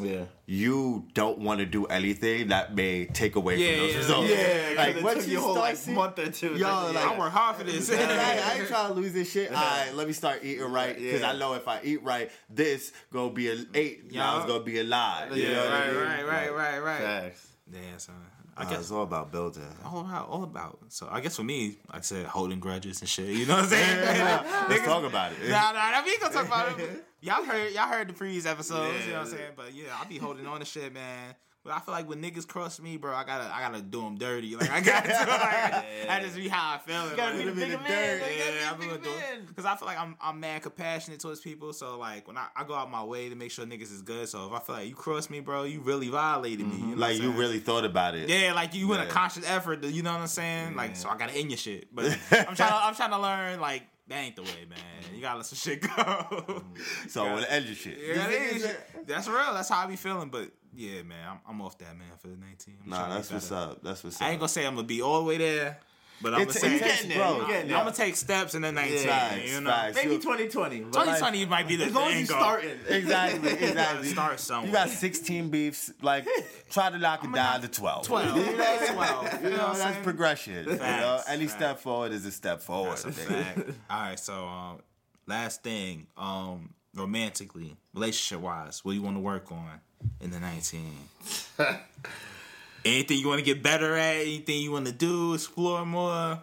Speaker 9: you don't want to do anything that may take away from those results.
Speaker 8: Like
Speaker 9: once you
Speaker 8: whole
Speaker 9: start
Speaker 8: like month or two.
Speaker 7: I work hard for this.
Speaker 9: I ain't trying to lose this shit. All right, let me start eating right because I know if I eat right, this gonna be an 8. Now it's gonna be a 9. You know what I mean?
Speaker 7: Right.
Speaker 8: Facts.
Speaker 7: Yeah, son.
Speaker 9: I guess it's all about building.
Speaker 7: All about. So I guess for me, like I said, holding grudges and shit. You know what I'm saying?
Speaker 9: Let's talk about it.
Speaker 7: Nah, we gonna talk about it. Y'all heard the previous episodes. You know what I'm saying? But yeah, I'll be holding on to shit, man. But I feel like when niggas cross me, bro, I gotta do them dirty. Like I got to. That just be how I feel.
Speaker 8: You gotta be the bigger man.
Speaker 7: I'm gonna do it because I feel like I'm mad compassionate towards people. So like when I go out my way to make sure niggas is good. So if I feel like you cross me, bro, you really violated me. You know
Speaker 9: Like you really thought about it.
Speaker 7: Yeah, like you went a conscious effort. You know what I'm saying? Like so I gotta end your shit. But I'm trying to learn like. That ain't the way, man. You gotta let some shit go.
Speaker 9: So I want to end your shit.
Speaker 7: That's real. That's how I be feeling. But yeah, man, I'm off that, man, for the 19.
Speaker 9: That's what's up. That's what's up.
Speaker 7: I ain't gonna say I'm gonna be all the way there, but I'm gonna say I'm gonna take steps in the 19. You know,
Speaker 8: maybe 2020.
Speaker 7: 2020 might be the
Speaker 8: as long as you starting.
Speaker 9: Exactly.
Speaker 7: Start somewhere.
Speaker 9: You got 16 beefs. Like, try to knock it down to 12.
Speaker 7: 12.
Speaker 9: You know,
Speaker 7: 12.
Speaker 9: You know, that's progression. You know,
Speaker 7: Facts.
Speaker 9: any step forward is a step forward.
Speaker 7: That's a fact. All right, so last thing, romantically, relationship wise, what do you want to work on in the 19? Anything you want to get better at? Anything you want to do? Explore more?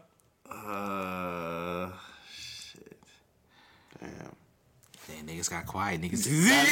Speaker 9: Shit. Damn.
Speaker 7: Niggas got quiet. Niggas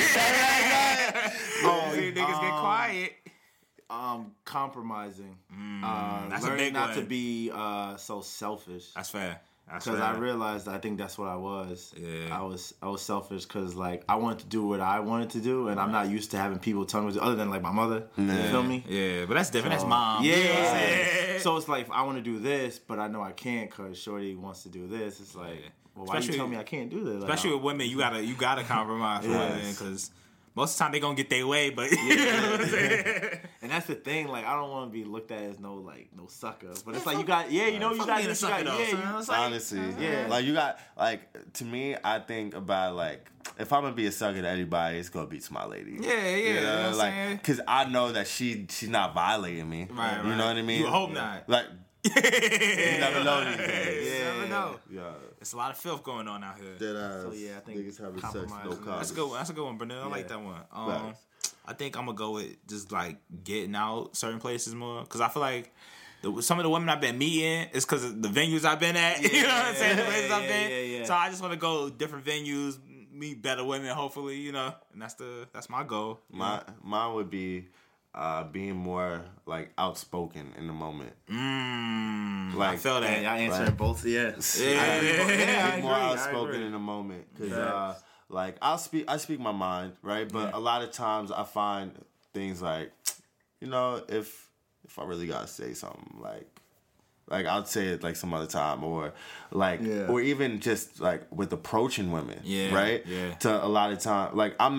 Speaker 7: get quiet.
Speaker 8: Compromising.
Speaker 7: That's a
Speaker 8: learning
Speaker 7: big
Speaker 8: not
Speaker 7: one.
Speaker 8: to be so selfish.
Speaker 7: That's fair.
Speaker 8: Because I realized I think that's what I was.
Speaker 7: Yeah.
Speaker 8: I was selfish because like I wanted to do what I wanted to do, and I'm not used to having people tell me other than like my mother. You feel me?
Speaker 7: Yeah, but that's different. That's mom.
Speaker 8: Yeah.
Speaker 7: You know what I'm saying?
Speaker 8: So it's like I want to do this, but I know I can't because Shorty wants to do this. It's like, well, why you tell me I can't do this? Like,
Speaker 7: Especially with women, you gotta compromise for women because most of the time they gonna get their way, but you know what I'm saying?
Speaker 8: And that's the thing. Like I don't want to be looked at as no sucker, but it's like you got you know you got
Speaker 7: being a sucker though.
Speaker 9: Honestly, like you got like to me, I think about like if I'm gonna be a sucker to anybody, it's gonna be to my lady.
Speaker 7: Yeah,
Speaker 9: you know,
Speaker 7: you know what I'm
Speaker 9: like
Speaker 7: saying?
Speaker 9: because I know that she's not violating me.
Speaker 7: Right,
Speaker 9: you know what I mean?
Speaker 7: You hope not.
Speaker 9: Like you never know these days.
Speaker 7: You never know.
Speaker 9: Yeah.
Speaker 7: There's a lot of filth going on out here.
Speaker 8: So yeah, I think
Speaker 9: niggas having sex, no
Speaker 8: compromising.
Speaker 9: cause.
Speaker 7: That's a good one. That's a good one, Brunel. I like that one. I think I'm gonna go with just like getting out certain places more because I feel like some of the women I've been meeting is because of the venues I've been at. You know what I'm saying? The places I've been. So I just want to go different venues, meet better women, hopefully. You know, and that's my goal.
Speaker 9: Mine would be being more like outspoken in the moment.
Speaker 7: Like, I feel that.
Speaker 8: I answered both. Yeah,
Speaker 9: Be more outspoken in the moment because like I speak my mind, right? But a lot of times I find things like, you know, if I really gotta say something, like I'll say it like some other time, or like, or even just like with approaching women, right? Yeah. To a lot of time, like I'm not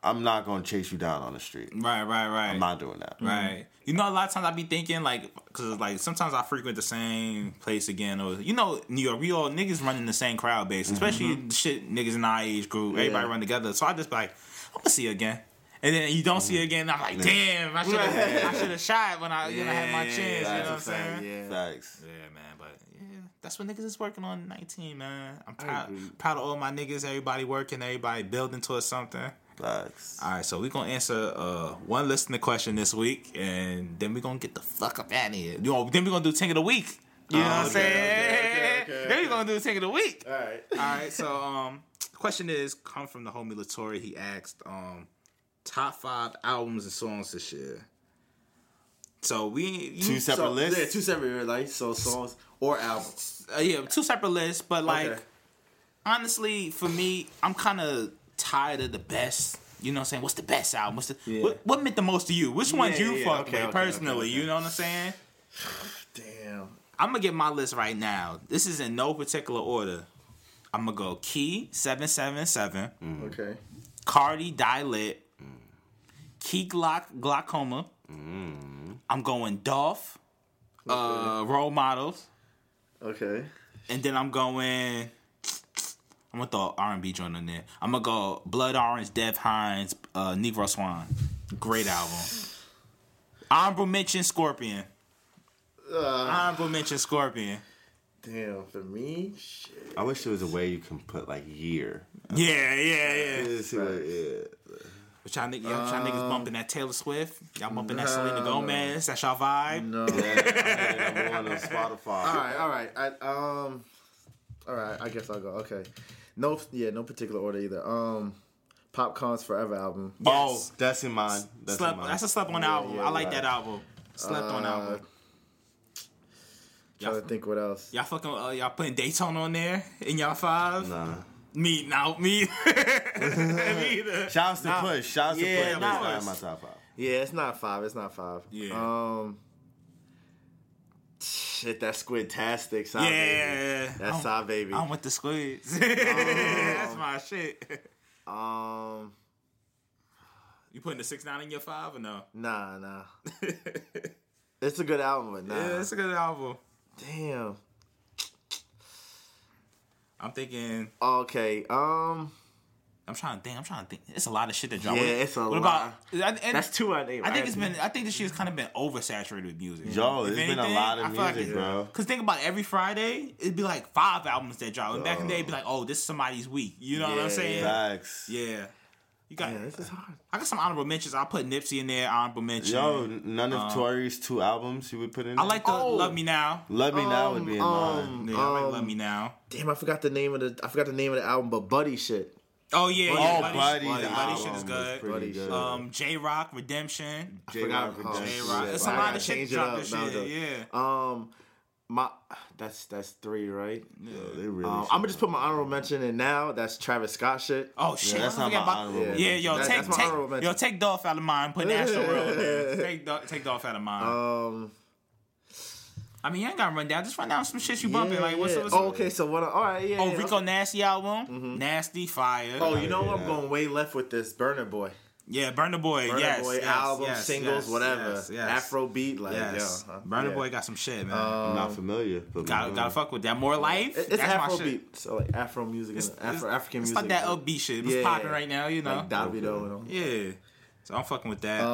Speaker 9: I'm not gonna chase you down on the street.
Speaker 10: Right.
Speaker 9: I'm not doing that.
Speaker 10: Right. You know, a lot of times I be thinking, like, because, like, sometimes I frequent the same place again. Or, you know, New York, we all niggas running the same crowd base. Especially shit niggas in our age group. Everybody run together. So I just be like, I'm going to see you again. And then you don't see it again. I'm like, damn, I should have shot when I had my chance. You know what I'm saying?
Speaker 8: Yeah.
Speaker 9: Facts.
Speaker 10: Yeah, man. But, yeah, that's what niggas is working on in 19, man. I'm proud of all my niggas. Everybody working. Everybody building towards something.
Speaker 9: Facts.
Speaker 10: All right, so we're going to answer one listener question this week, and then we're going to get the fuck up out of here. Then we're going to do Ting of the Week. You know what I'm saying?
Speaker 8: Okay.
Speaker 10: Then we're going to do Ting of the Week.
Speaker 8: All right.
Speaker 10: All right, so the question is, come from the homie Latori. He asked, top 5 albums and songs this year. So
Speaker 9: two separate lists?
Speaker 8: Yeah, 2 separate lists, so songs or albums.
Speaker 10: Yeah, 2 separate lists, but like,
Speaker 8: Okay.
Speaker 10: honestly, for me, I'm kind of tired of the best. You know what I'm saying? What's the best album? What meant the most to you? Which ones you fuck with personally? You know what I'm saying?
Speaker 8: Damn.
Speaker 10: I'm gonna get my list right now. This is in no particular order. I'm gonna go Key 777,
Speaker 8: Okay.
Speaker 10: Cardi Die Lit, Key Glaucoma. I'm going Dolph, Role Models,
Speaker 8: Okay.
Speaker 10: and then I'm gonna throw R&B joint in there. I'm gonna go Blood Orange, Dev Hines, Negro Swan. Great album. Honorable mention Scorpion. Honorable mention Scorpion.
Speaker 8: Damn, for me, shit.
Speaker 9: I wish there was a way you can put like year.
Speaker 10: Yeah.
Speaker 9: Yeah.
Speaker 10: But y'all niggas bumping that Taylor Swift? Y'all bumping that Selena Gomez? That's y'all vibe?
Speaker 8: No.
Speaker 9: Number one on Spotify.
Speaker 8: All right. All right. I guess I'll go. Okay. No particular order either. Popcorn's Forever album.
Speaker 10: Yes.
Speaker 9: Oh, that's in mine.
Speaker 10: That's a slept on album. I like that album. Slept on album.
Speaker 8: Trying to think what else.
Speaker 10: Y'all fucking y'all putting Daytona on there in y'all 5?
Speaker 9: Nah.
Speaker 10: Me either.
Speaker 9: Shouts to Push. Shouts to Push.
Speaker 8: nah.
Speaker 9: That's in my top 5.
Speaker 8: Yeah, it's not 5.
Speaker 10: Yeah.
Speaker 8: Shit, that's Squid-tastic. Baby.
Speaker 10: Yeah.
Speaker 8: That's Sigh Baby.
Speaker 10: I'm with the Squids. That's my shit. You putting the 6ix9ine in your 5 or no?
Speaker 8: Nah. It's a good album, but nah.
Speaker 10: Yeah, it's a good album.
Speaker 8: Damn.
Speaker 10: I'm thinking.
Speaker 8: Okay.
Speaker 10: I'm trying to think. It's a lot of shit that dropped.
Speaker 8: Yeah, it's a lot.
Speaker 10: About,
Speaker 8: That's 2 I think.
Speaker 10: I think this shit's kind of been oversaturated with music.
Speaker 9: Yo,
Speaker 10: If
Speaker 9: there's been a lot of music, bro.
Speaker 10: Because think about every Friday, it'd be like 5 albums that drop. And back in the day, it'd be like, oh, this is somebody's week. You know what I'm saying?
Speaker 9: Facts.
Speaker 10: Yeah. You got.
Speaker 8: This is hard.
Speaker 10: I got some honorable mentions. I'll put Nipsey in there. Honorable mention.
Speaker 9: Yo, none of Tory's 2 albums you would put in there?
Speaker 10: I like the Love Me Now.
Speaker 9: Love Me Now would be in mine.
Speaker 10: Yeah, I like Love Me Now.
Speaker 8: Damn, I forgot the name of the album, but Buddy shit.
Speaker 10: Oh yeah,
Speaker 9: Buddy
Speaker 10: shit is good.
Speaker 8: Buddy shit.
Speaker 10: J-Rock Redemption.
Speaker 9: J-Rock
Speaker 10: J-Rock.
Speaker 9: Redemption.
Speaker 10: It's a lot of shit dropped this year. Yeah.
Speaker 8: That's 3, right?
Speaker 9: Yeah, they really
Speaker 8: I'm gonna just put my honorable mention in now. That's Travis Scott shit.
Speaker 10: Oh shit,
Speaker 9: that's not my honorable mention.
Speaker 10: Yeah, yo,
Speaker 8: That's my honorable mention.
Speaker 10: take Dolph out of mine. Put Astro World there. Take Dolph out of mine. I mean, you ain't gotta run down. Just run down some shit you bumping. Like what's
Speaker 8: okay, so what? All right, yeah.
Speaker 10: Rico Nasty album, Nasty Fire.
Speaker 8: Oh, you know what? I'm going way left with this Burna Boy.
Speaker 10: Yeah, Burna Boy. Yes,
Speaker 8: album, singles, whatever.
Speaker 10: Yes.
Speaker 8: Afrobeat, like
Speaker 10: Burna Boy got some shit, man.
Speaker 9: I'm not familiar. But
Speaker 10: Gotta fuck with that. More Life.
Speaker 8: It's Afrobeat, so like Afro music, African music.
Speaker 10: It's like that upbeat shit. It's popping right now, you know.
Speaker 8: Like Davido and all.
Speaker 10: Yeah. So I'm fucking with that.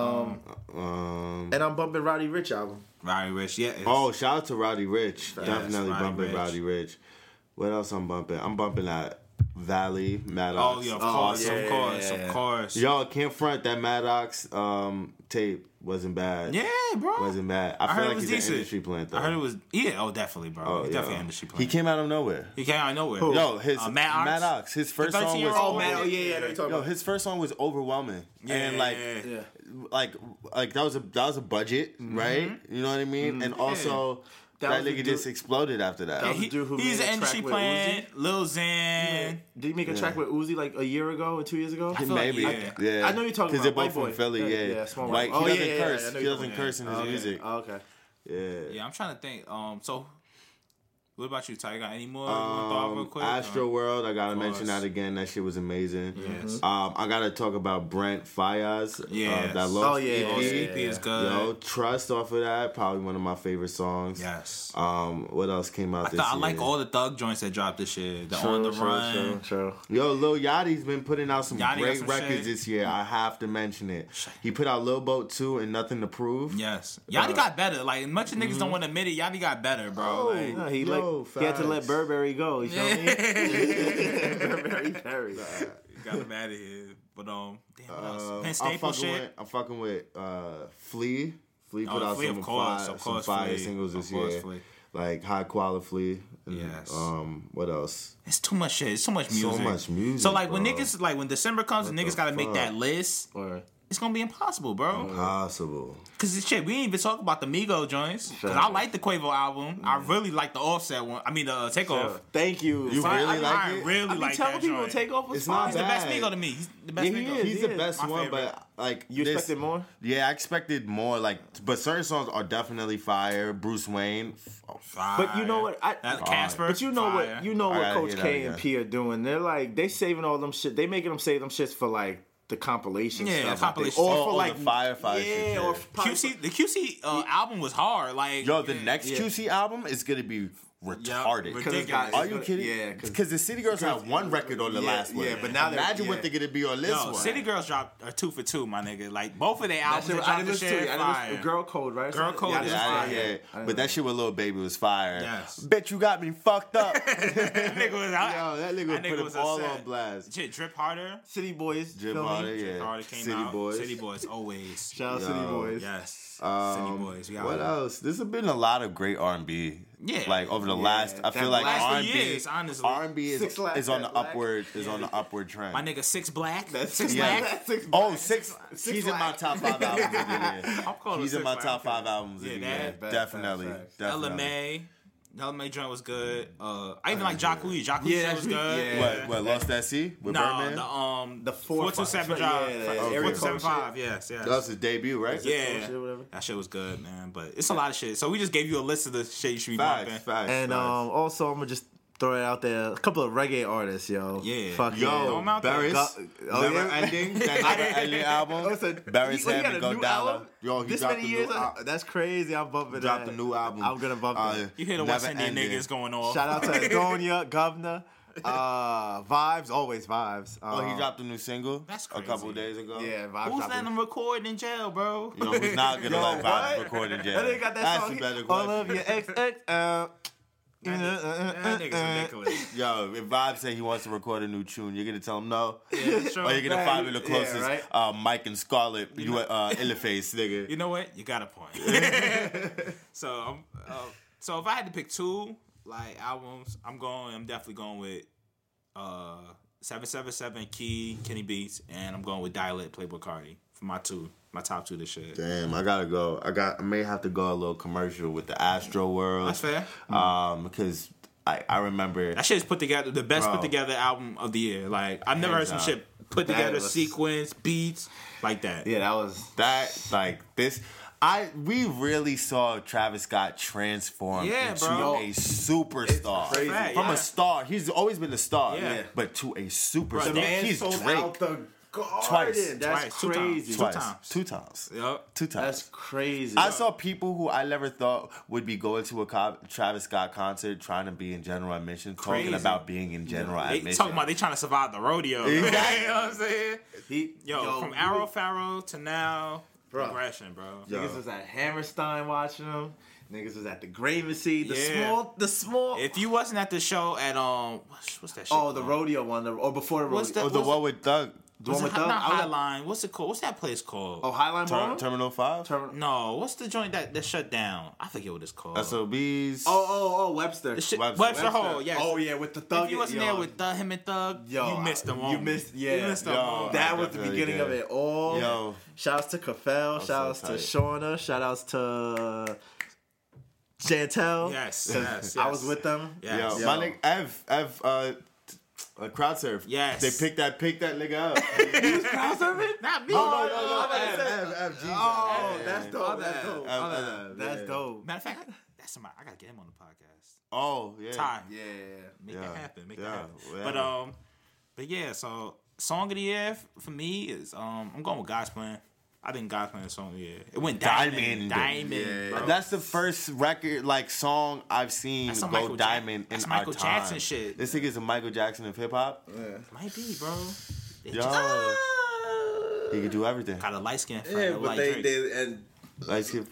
Speaker 8: And I'm bumping Roddy Ricch album.
Speaker 10: Roddy Ricch, yeah.
Speaker 9: Oh, shout out to Roddy Ricch.
Speaker 10: Yes,
Speaker 9: Definitely
Speaker 10: Roddy
Speaker 9: bumping
Speaker 10: Ricch.
Speaker 9: Roddy Ricch. What else I'm bumping? I'm bumping that Valley, Maddox.
Speaker 10: Oh, yeah, of course.
Speaker 9: Yo, can't front that Maddox tape wasn't bad.
Speaker 10: Yeah, bro.
Speaker 9: Wasn't bad. I feel like he's an industry plant, though.
Speaker 10: I heard it was, definitely, bro. He's definitely an industry plant.
Speaker 9: He came out of nowhere.
Speaker 10: He came out of nowhere.
Speaker 9: Yo, his
Speaker 10: Maddox.
Speaker 9: His first song was.
Speaker 8: Oh, man. Oh, yeah. I know you're talking about.
Speaker 9: His first song was overwhelming.
Speaker 10: Yeah,
Speaker 9: and like that was a budget, right? You know what I mean? And also that nigga just exploded after that.
Speaker 8: That was the dude who
Speaker 10: he's
Speaker 8: made
Speaker 10: an
Speaker 8: a
Speaker 10: industry
Speaker 8: track with
Speaker 10: plant. Lil Xan.
Speaker 8: Did he make a track with Uzi like a year ago or 2 years ago?
Speaker 10: feel like,
Speaker 9: Maybe,
Speaker 10: yeah.
Speaker 8: I know you're talking
Speaker 9: because
Speaker 8: about
Speaker 9: they're both
Speaker 8: White
Speaker 9: from Philly. Yeah,
Speaker 8: small
Speaker 9: White.
Speaker 8: White.
Speaker 9: He doesn't curse.
Speaker 8: I know
Speaker 9: He
Speaker 8: you're
Speaker 9: doesn't
Speaker 8: talking
Speaker 9: curse in his music.
Speaker 8: Oh, okay.
Speaker 9: Yeah.
Speaker 10: Yeah, I'm trying to think. So What about you, Ty? You got any more you want to throw out real quick?
Speaker 9: Astro World, I gotta
Speaker 10: Of
Speaker 9: mention
Speaker 10: course.
Speaker 9: that again. That shit was amazing.
Speaker 10: Yes.
Speaker 9: I gotta talk about Brent Fayez.
Speaker 10: Yes.
Speaker 9: That Lost
Speaker 8: yeah,
Speaker 9: EP.
Speaker 10: Lost EP is good.
Speaker 9: Yo, Trust off of that, probably one of my favorite songs.
Speaker 10: Yes.
Speaker 9: What else came out this
Speaker 10: I
Speaker 9: year?
Speaker 10: like all the Thug joints that dropped this year. The On the Run.
Speaker 8: True.
Speaker 9: Yo, Lil Yachty's been putting out some
Speaker 10: Yachty got
Speaker 9: great
Speaker 10: some
Speaker 9: records
Speaker 10: shit.
Speaker 9: this year. I have to mention it. He put out Lil Boat 2 and Nothing to Prove.
Speaker 10: Yes. Yachty got better. Like, much of niggas don't want to admit it. Yachty got better, bro. Like,
Speaker 8: No, he had to let Burberry go. You feel me? Burberry Perry.
Speaker 10: got him out of here. But, damn, what else? Penn
Speaker 9: I'm
Speaker 10: Staple
Speaker 9: fucking
Speaker 10: shit.
Speaker 9: with, I'm fucking with Flea. Flea put
Speaker 10: Oh,
Speaker 9: out
Speaker 10: Flea,
Speaker 9: some
Speaker 10: of course,
Speaker 9: fire,
Speaker 10: of course,
Speaker 9: some fire
Speaker 10: Flea.
Speaker 9: singles
Speaker 10: Of
Speaker 9: this
Speaker 10: course,
Speaker 9: year.
Speaker 10: Flea.
Speaker 9: Like High Quality Flea. And,
Speaker 10: Yes.
Speaker 9: What else?
Speaker 10: It's too much shit. It's so much music.
Speaker 9: So much music.
Speaker 10: So, like, when
Speaker 9: bro.
Speaker 10: niggas, like, when December comes and niggas got to make
Speaker 9: fuck?
Speaker 10: that list,
Speaker 8: Or
Speaker 10: it's going to be impossible, bro.
Speaker 9: Possible.
Speaker 10: Cause this shit, we ain't even talk about the Migo joints. Cause I like the Quavo album. I really like the Offset one. I mean the Takeoff.
Speaker 8: thank you.
Speaker 9: You
Speaker 10: I-
Speaker 9: really
Speaker 10: I,
Speaker 9: like
Speaker 10: I
Speaker 9: it?
Speaker 10: really
Speaker 8: I be
Speaker 10: like
Speaker 8: telling
Speaker 10: that
Speaker 8: people
Speaker 10: joint.
Speaker 8: Takeoff was
Speaker 9: It's not
Speaker 8: fine.
Speaker 10: He's the best
Speaker 9: bad.
Speaker 10: Migo to me. He's the best
Speaker 8: Yeah, he
Speaker 10: Migo.
Speaker 8: is.
Speaker 9: He's the
Speaker 8: Yeah.
Speaker 9: best
Speaker 10: My
Speaker 9: one,
Speaker 10: favorite.
Speaker 9: but like
Speaker 8: You
Speaker 9: this-
Speaker 8: expected more?
Speaker 9: Yeah, I expected more. Like, but certain songs are definitely fire. Bruce Wayne.
Speaker 10: Fire.
Speaker 8: But you know what?
Speaker 10: That Casper.
Speaker 8: But you know
Speaker 10: fire.
Speaker 8: what? You know
Speaker 9: I
Speaker 8: what
Speaker 9: gotta
Speaker 8: Coach
Speaker 9: hear that
Speaker 8: K
Speaker 9: again.
Speaker 8: and P are doing? They're like they saving all them shit. They making them save them shits for like the compilation.
Speaker 10: Yeah,
Speaker 8: stuff, I think.
Speaker 10: compilation.
Speaker 8: Or
Speaker 9: Oh,
Speaker 8: for like
Speaker 9: the Firefly
Speaker 8: yeah,
Speaker 9: shit,
Speaker 8: or
Speaker 9: yeah.
Speaker 8: probably-
Speaker 10: QC. The QC album was hard. Like
Speaker 9: Yo, the next QC album is gonna be retarded.
Speaker 10: Because
Speaker 8: ridiculous.
Speaker 9: Are you kidding?
Speaker 8: Yeah,
Speaker 9: because the City Girls had one record on the last one.
Speaker 8: yeah, but now they're-
Speaker 9: imagine what
Speaker 8: yeah.
Speaker 9: they're gonna be on this
Speaker 10: Yo,
Speaker 9: one.
Speaker 10: City Girls dropped a 2 for 2, my nigga. Like both of their
Speaker 8: That
Speaker 10: albums
Speaker 8: shit,
Speaker 10: that
Speaker 8: I
Speaker 10: dropped
Speaker 8: didn't
Speaker 10: the
Speaker 8: listen to
Speaker 10: shit
Speaker 8: it. I
Speaker 10: fire.
Speaker 8: didn't Girl Code, right?
Speaker 10: Girl Code
Speaker 8: Yeah,
Speaker 10: is
Speaker 9: Yeah,
Speaker 10: fire.
Speaker 9: yeah. But that shit with Lil Baby was fire.
Speaker 10: Yes.
Speaker 9: Bitch, you got me fucked up.
Speaker 10: That nigga was out.
Speaker 9: Yo, that nigga put
Speaker 10: was
Speaker 9: them all
Speaker 10: upset.
Speaker 9: on blast.
Speaker 10: Shit, Drip Harder.
Speaker 8: City Boys.
Speaker 9: Jim
Speaker 8: feel me?
Speaker 9: Harder,
Speaker 10: Drip
Speaker 9: yeah.
Speaker 10: Harder came
Speaker 9: City
Speaker 10: out.
Speaker 9: Boys.
Speaker 10: City Boys always.
Speaker 8: Shout out
Speaker 9: Yo.
Speaker 8: City Boys.
Speaker 10: Yes. City Boys. We got
Speaker 9: What else? There's been a lot of great R&B.
Speaker 10: Yeah.
Speaker 9: Like over the last, I
Speaker 8: that
Speaker 9: feel like
Speaker 8: last
Speaker 9: R&B,
Speaker 10: years, honestly.
Speaker 9: R&B is
Speaker 8: Six Black,
Speaker 9: on the
Speaker 8: that Black.
Speaker 9: upward, is on the upward trend.
Speaker 10: My nigga Six Black.
Speaker 8: That's
Speaker 10: Six
Speaker 9: Yeah.
Speaker 10: Black.
Speaker 9: Oh, Six. He's in my top 5 albums of the year.
Speaker 10: I'm calling
Speaker 9: He's
Speaker 10: him
Speaker 9: in my
Speaker 10: Six
Speaker 9: top
Speaker 10: Black.
Speaker 9: 5 albums of
Speaker 10: Yeah,
Speaker 9: the
Speaker 10: that-
Speaker 9: year.
Speaker 8: Bad,
Speaker 9: Definitely.
Speaker 8: facts.
Speaker 9: Definitely.
Speaker 10: LMA joint was good. I even like Jacquees. Jacquees
Speaker 8: Yeah,
Speaker 10: was good.
Speaker 8: yeah.
Speaker 9: What, Lost at Sea with
Speaker 10: No,
Speaker 9: Birdman?
Speaker 10: the 427 drop.
Speaker 8: Yeah,
Speaker 9: area
Speaker 10: 475. Yes, yes.
Speaker 9: That was his debut, right?
Speaker 10: Yeah,
Speaker 8: shit, whatever.
Speaker 10: that shit was good, man. But it's a lot of shit. So we just gave you a list of the shit you should be bumping.
Speaker 9: Facts.
Speaker 8: And also, I'm gonna just throw it out there. A couple of reggae artists, yo.
Speaker 10: Yeah.
Speaker 8: Fuck
Speaker 10: Yo,
Speaker 8: yeah.
Speaker 10: throw 'em out there.
Speaker 9: Barris,
Speaker 8: Oh,
Speaker 9: Never
Speaker 8: yeah?
Speaker 9: Ending, that Never Ending album.
Speaker 8: Listen,
Speaker 9: Barris
Speaker 8: he got
Speaker 9: Heaven,
Speaker 8: a
Speaker 9: Go
Speaker 8: new
Speaker 9: Dollar.
Speaker 8: album?
Speaker 9: Yo, he
Speaker 8: This
Speaker 9: dropped
Speaker 8: many
Speaker 9: the
Speaker 8: years,
Speaker 9: new album.
Speaker 8: that's crazy. I'm bumping
Speaker 9: Dropped
Speaker 8: that.
Speaker 9: the new album.
Speaker 8: I'm gonna bump that.
Speaker 10: You hear the
Speaker 9: Never
Speaker 10: West Indian
Speaker 9: Ending.
Speaker 10: niggas going off.
Speaker 8: Shout out to Adonia, Governor, Vibes, always Vibes.
Speaker 9: Oh, he dropped a new single
Speaker 10: That's
Speaker 9: a couple
Speaker 10: crazy.
Speaker 9: days ago.
Speaker 8: Yeah, Vibes.
Speaker 10: Who's
Speaker 8: dropped
Speaker 10: letting
Speaker 8: it.
Speaker 10: them record in jail, bro?
Speaker 9: You know, who's not gonna
Speaker 8: Yo,
Speaker 9: let Vibes
Speaker 8: what?
Speaker 9: record in jail?
Speaker 8: That nigga got that
Speaker 9: That's
Speaker 8: song.
Speaker 9: a better
Speaker 8: All
Speaker 9: question.
Speaker 8: of your XX.
Speaker 10: That nigga's ridiculous.
Speaker 9: Yo, if Vibe say he wants to record a new tune, you're gonna tell him no,
Speaker 10: Yeah, sure.
Speaker 9: or you're gonna find me the
Speaker 8: Yeah,
Speaker 9: closest
Speaker 8: right?
Speaker 9: Mike and Scarlett, Illiface nigga.
Speaker 10: You know what? You got a point. So if I had to pick two like albums, I'm definitely going with 777 Key, Kenny Beats, and I'm going with Dialect, Playboy Cardi for my top two this year.
Speaker 9: Damn, I gotta go. I may have to go a little commercial with the Astro World.
Speaker 10: That's fair.
Speaker 9: Because I remember
Speaker 10: That shit is put together, the best
Speaker 9: Bro.
Speaker 10: put together album of the year. Like I've never heard some
Speaker 9: Hands
Speaker 10: shit put
Speaker 8: That
Speaker 10: together,
Speaker 8: was-
Speaker 10: sequence, beats like that.
Speaker 8: Yeah, that was.
Speaker 9: that like this. We really saw Travis Scott transform
Speaker 10: Yeah,
Speaker 9: into
Speaker 10: bro.
Speaker 9: a superstar.
Speaker 8: crazy.
Speaker 10: Fact,
Speaker 9: From
Speaker 10: yeah.
Speaker 9: a star, he's always been a star.
Speaker 10: Yeah.
Speaker 9: But to a superstar,
Speaker 10: Bro,
Speaker 8: The man
Speaker 9: he's
Speaker 8: sold
Speaker 9: Drake.
Speaker 8: out the garden.
Speaker 9: Twice.
Speaker 8: That's
Speaker 10: Twice.
Speaker 8: crazy.
Speaker 9: Two times.
Speaker 10: Yup.
Speaker 9: Two times.
Speaker 8: That's crazy.
Speaker 9: I saw people who I never thought would be going to a Travis Scott concert trying to be in general admission, talking
Speaker 10: Crazy.
Speaker 9: about being in general
Speaker 10: They
Speaker 9: admission.
Speaker 10: talking about they trying to survive the rodeo.
Speaker 9: Exactly.
Speaker 10: You know what I'm saying?
Speaker 8: He,
Speaker 10: From Arrow Pharaoh to now,
Speaker 8: Bro.
Speaker 10: progression, bro.
Speaker 8: Niggas was at Hammerstein watching him. Niggas was at the Gramercy.
Speaker 10: Yeah.
Speaker 8: The small.
Speaker 10: If you wasn't at the show at what's that shit?
Speaker 8: Oh, the
Speaker 10: called?
Speaker 8: rodeo one, or before the rodeo.
Speaker 10: What's that?
Speaker 9: Oh, the one with Doug.
Speaker 8: The one with Doug?
Speaker 10: Not
Speaker 8: I was at-
Speaker 10: Highline. What's it called? What's that place called?
Speaker 8: Oh, Highline Ballroom?
Speaker 9: Terminal 5?
Speaker 10: No, what's the joint that shut down? I forget what it's called.
Speaker 9: SOBs.
Speaker 8: Oh, Webster.
Speaker 10: The shit,
Speaker 9: Webster.
Speaker 10: Webster Hall. Yes.
Speaker 8: Oh, yeah, with the Thug.
Speaker 10: If you wasn't
Speaker 8: yo,
Speaker 10: there with him and Thug,
Speaker 8: yo,
Speaker 10: you missed the
Speaker 8: You
Speaker 10: moment.
Speaker 8: missed, yeah.
Speaker 10: You missed the
Speaker 9: Yo,
Speaker 10: moment.
Speaker 8: That
Speaker 9: I
Speaker 8: was the
Speaker 9: definitely
Speaker 8: beginning of
Speaker 9: did.
Speaker 8: it all.
Speaker 9: Yo.
Speaker 8: Shouts to Kafel. Shouts
Speaker 9: so
Speaker 8: to
Speaker 9: tight.
Speaker 8: Shauna. Shoutouts to Chantel.
Speaker 10: Yes,
Speaker 8: 'Cause
Speaker 10: yes,
Speaker 8: I
Speaker 10: yes.
Speaker 8: was with them.
Speaker 10: Yes.
Speaker 9: Yo, my nigga Ev, crowd surf.
Speaker 10: Yes.
Speaker 9: They picked that nigga up.
Speaker 8: Crowd surfing?
Speaker 10: Not me.
Speaker 9: Ev,
Speaker 8: Oh, that's dope.
Speaker 10: Other
Speaker 8: That's
Speaker 10: Ev.
Speaker 8: dope.
Speaker 9: Ev,
Speaker 8: That's
Speaker 9: yeah.
Speaker 8: dope.
Speaker 10: Matter of fact, That's somebody. I gotta get him on the podcast.
Speaker 9: Oh yeah.
Speaker 10: Ty.
Speaker 8: Yeah.
Speaker 10: Make that happen. Make that
Speaker 9: Yeah,
Speaker 10: happen.
Speaker 9: whatever.
Speaker 10: But yeah. So song of the year for me is I'm going with God's Plan. I think God's Plan is song of the year. It went Diamond. Bro.
Speaker 9: That's the first record, like, song I've seen
Speaker 10: That's some
Speaker 9: go
Speaker 10: Michael
Speaker 9: diamond
Speaker 10: That's
Speaker 9: in
Speaker 10: Michael
Speaker 9: our time.
Speaker 10: Jackson shit.
Speaker 9: This nigga's a Michael Jackson of hip hop.
Speaker 10: Might be, bro. They
Speaker 9: Yo,
Speaker 10: just-
Speaker 9: he could do everything.
Speaker 10: got a light skin.
Speaker 8: Yeah, but
Speaker 10: like
Speaker 8: they
Speaker 10: Drake.
Speaker 8: and
Speaker 9: Like, he,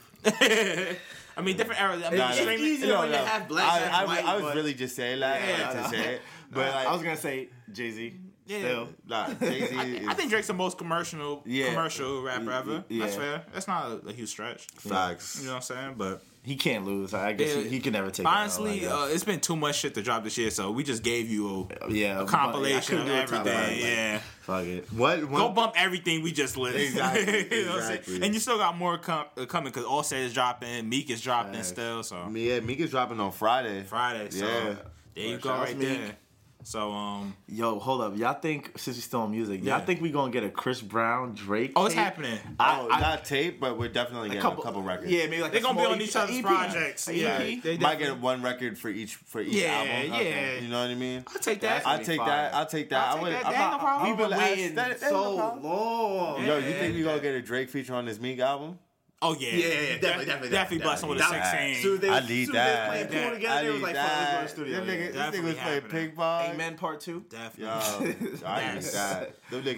Speaker 10: I mean, different eras. I mean,
Speaker 9: Nah,
Speaker 10: streaming-
Speaker 8: easier when you have black and white,
Speaker 9: I was
Speaker 8: but-
Speaker 9: really just saying that to say it, but like,
Speaker 8: I was gonna say Jay-Z.
Speaker 10: Yeah.
Speaker 8: Still.
Speaker 9: nah, Jay-Z
Speaker 10: I think Drake's the most commercial rapper ever.
Speaker 8: Yeah.
Speaker 10: That's fair. That's not a huge stretch.
Speaker 9: facts.
Speaker 10: You know what I'm saying? But
Speaker 8: He can't lose. I guess
Speaker 10: Yeah.
Speaker 8: he can never take
Speaker 10: honestly,
Speaker 8: it. Out,
Speaker 10: it's been too much shit to drop this year, so we just gave you
Speaker 8: yeah,
Speaker 10: a compilation of
Speaker 8: I couldn't do a top
Speaker 10: everything.
Speaker 8: five, like,
Speaker 10: Yeah.
Speaker 8: fuck it.
Speaker 9: What?
Speaker 10: Go bump everything we just listed.
Speaker 9: Exactly,
Speaker 10: You know what I'm saying?
Speaker 9: exactly.
Speaker 10: And you still got more coming because Offset is dropping, Meek is dropping
Speaker 8: Facts.
Speaker 10: still. So
Speaker 9: Yeah, Meek is dropping on Friday.
Speaker 10: Friday. So
Speaker 9: Yeah.
Speaker 10: there you
Speaker 8: Well,
Speaker 10: go,
Speaker 8: shout out
Speaker 10: right
Speaker 8: to Meek.
Speaker 10: there. So
Speaker 8: Yo, hold up. Y'all think, since we still on music, y'all
Speaker 10: Yeah.
Speaker 8: think we gonna get a Chris Brown Drake?
Speaker 10: oh, it's
Speaker 8: tape?
Speaker 10: happening.
Speaker 9: Not tape, but we're definitely getting a couple records.
Speaker 8: Yeah, maybe like
Speaker 10: They're
Speaker 8: a
Speaker 10: gonna be
Speaker 8: small
Speaker 10: on each other's
Speaker 8: EP.
Speaker 10: projects.
Speaker 8: A
Speaker 10: Yeah,
Speaker 8: EP?
Speaker 10: they
Speaker 9: Might
Speaker 10: definitely-
Speaker 9: get one record for each
Speaker 10: Yeah,
Speaker 9: album.
Speaker 10: yeah.
Speaker 9: You know what I mean?
Speaker 10: I'll take that.
Speaker 9: I'll take that.
Speaker 10: I'll take that. That ain't no problem.
Speaker 8: We've been
Speaker 9: That-
Speaker 8: waiting
Speaker 9: that ain't no
Speaker 8: so
Speaker 9: problem.
Speaker 8: long.
Speaker 9: Yo, you think we gonna get a Drake feature on this Meek album?
Speaker 10: Oh yeah,
Speaker 8: Definitely
Speaker 10: blessing with a
Speaker 8: That-
Speaker 10: 16.
Speaker 8: Soon as they-
Speaker 9: I
Speaker 8: soon
Speaker 9: need
Speaker 8: as they
Speaker 9: that.
Speaker 8: playing pool
Speaker 10: I
Speaker 8: together, they was like, fuck, let's go to the studio.
Speaker 9: Them
Speaker 8: Yeah.
Speaker 9: niggas, this
Speaker 10: Definitely
Speaker 9: nigga was playing
Speaker 10: happening.
Speaker 9: ping pong.
Speaker 8: Amen Part 2.
Speaker 10: Definitely.
Speaker 9: Yo, I need
Speaker 10: Yes.
Speaker 9: that. Them niggas-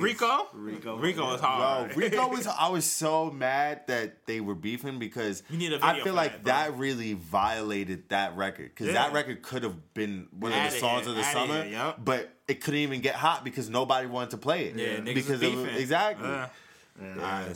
Speaker 10: Rico is hard.
Speaker 9: Yo, Rico was. I was so mad that they were beefing because
Speaker 10: You need a
Speaker 9: I
Speaker 10: video
Speaker 9: feel
Speaker 10: for
Speaker 9: like
Speaker 10: that,
Speaker 9: that really violated that record because
Speaker 10: Yeah.
Speaker 9: that record could have been one of
Speaker 10: Outta
Speaker 9: the songs
Speaker 10: here,
Speaker 9: of the
Speaker 10: outta
Speaker 9: summer,
Speaker 10: here, yup.
Speaker 9: but it couldn't even get hot because nobody wanted to play it.
Speaker 10: Yeah, niggas
Speaker 9: because
Speaker 10: was
Speaker 9: of
Speaker 10: beefing.
Speaker 9: exactly.
Speaker 10: Alright,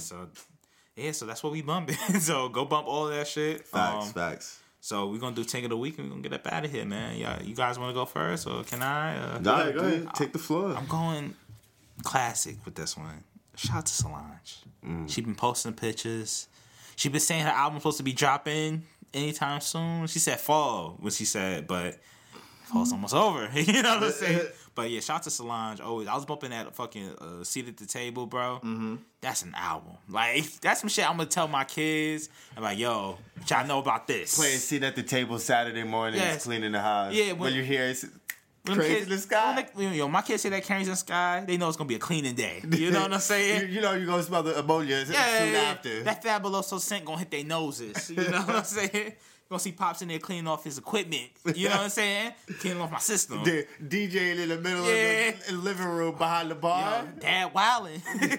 Speaker 10: so that's what we bumping. So go bump all of that shit.
Speaker 9: Facts.
Speaker 10: So we're gonna do Tank of the Week and we're gonna get up out of here, man. Yeah, you guys wanna go first or can I?
Speaker 9: Go ahead. Take the floor.
Speaker 10: I'm going classic with this one. Shout out to Solange. She been posting pictures. She been saying her album's supposed to be dropping anytime soon. She said fall when she said, but fall's almost over. You know what I'm saying? But yeah, shout out to Solange. Always, I was bumping that fucking Seat at the Table, bro. That's an album. Like that's some shit I'm gonna tell my kids. I'm like, yo, what y'all know about this?
Speaker 9: Playing seat at the table Saturday mornings,
Speaker 10: Yes.
Speaker 9: cleaning the house.
Speaker 10: Yeah,
Speaker 9: when you hear it's
Speaker 10: When
Speaker 9: crazy
Speaker 10: kids-
Speaker 9: in the sky.
Speaker 10: Yo, my kids say that carries in the sky. They know it's gonna be a cleaning day. You know what I'm saying?
Speaker 9: you know you're gonna smell the ammonia soon after.
Speaker 10: That Fabuloso scent gonna hit their noses. You know what I'm saying? Gonna see Pops in there cleaning off his equipment. You know what I'm saying? Cleaning off my system.
Speaker 9: The DJ in the middle of the living room behind the bar.
Speaker 10: Yo, Dad wildin'.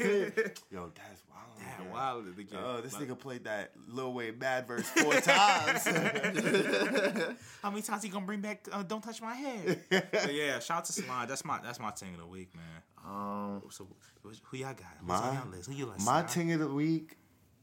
Speaker 9: Yo, that's wild.
Speaker 10: Dad wildin' again.
Speaker 9: Oh, this nigga played that Lil Wayne Mad Verse 4 times.
Speaker 10: How many times he gonna bring back Don't Touch My Head? But yeah, shout out to Solange. That's my thing of the week, man. So who y'all got? Who's on y'all list? Who you like?
Speaker 9: My ting of the week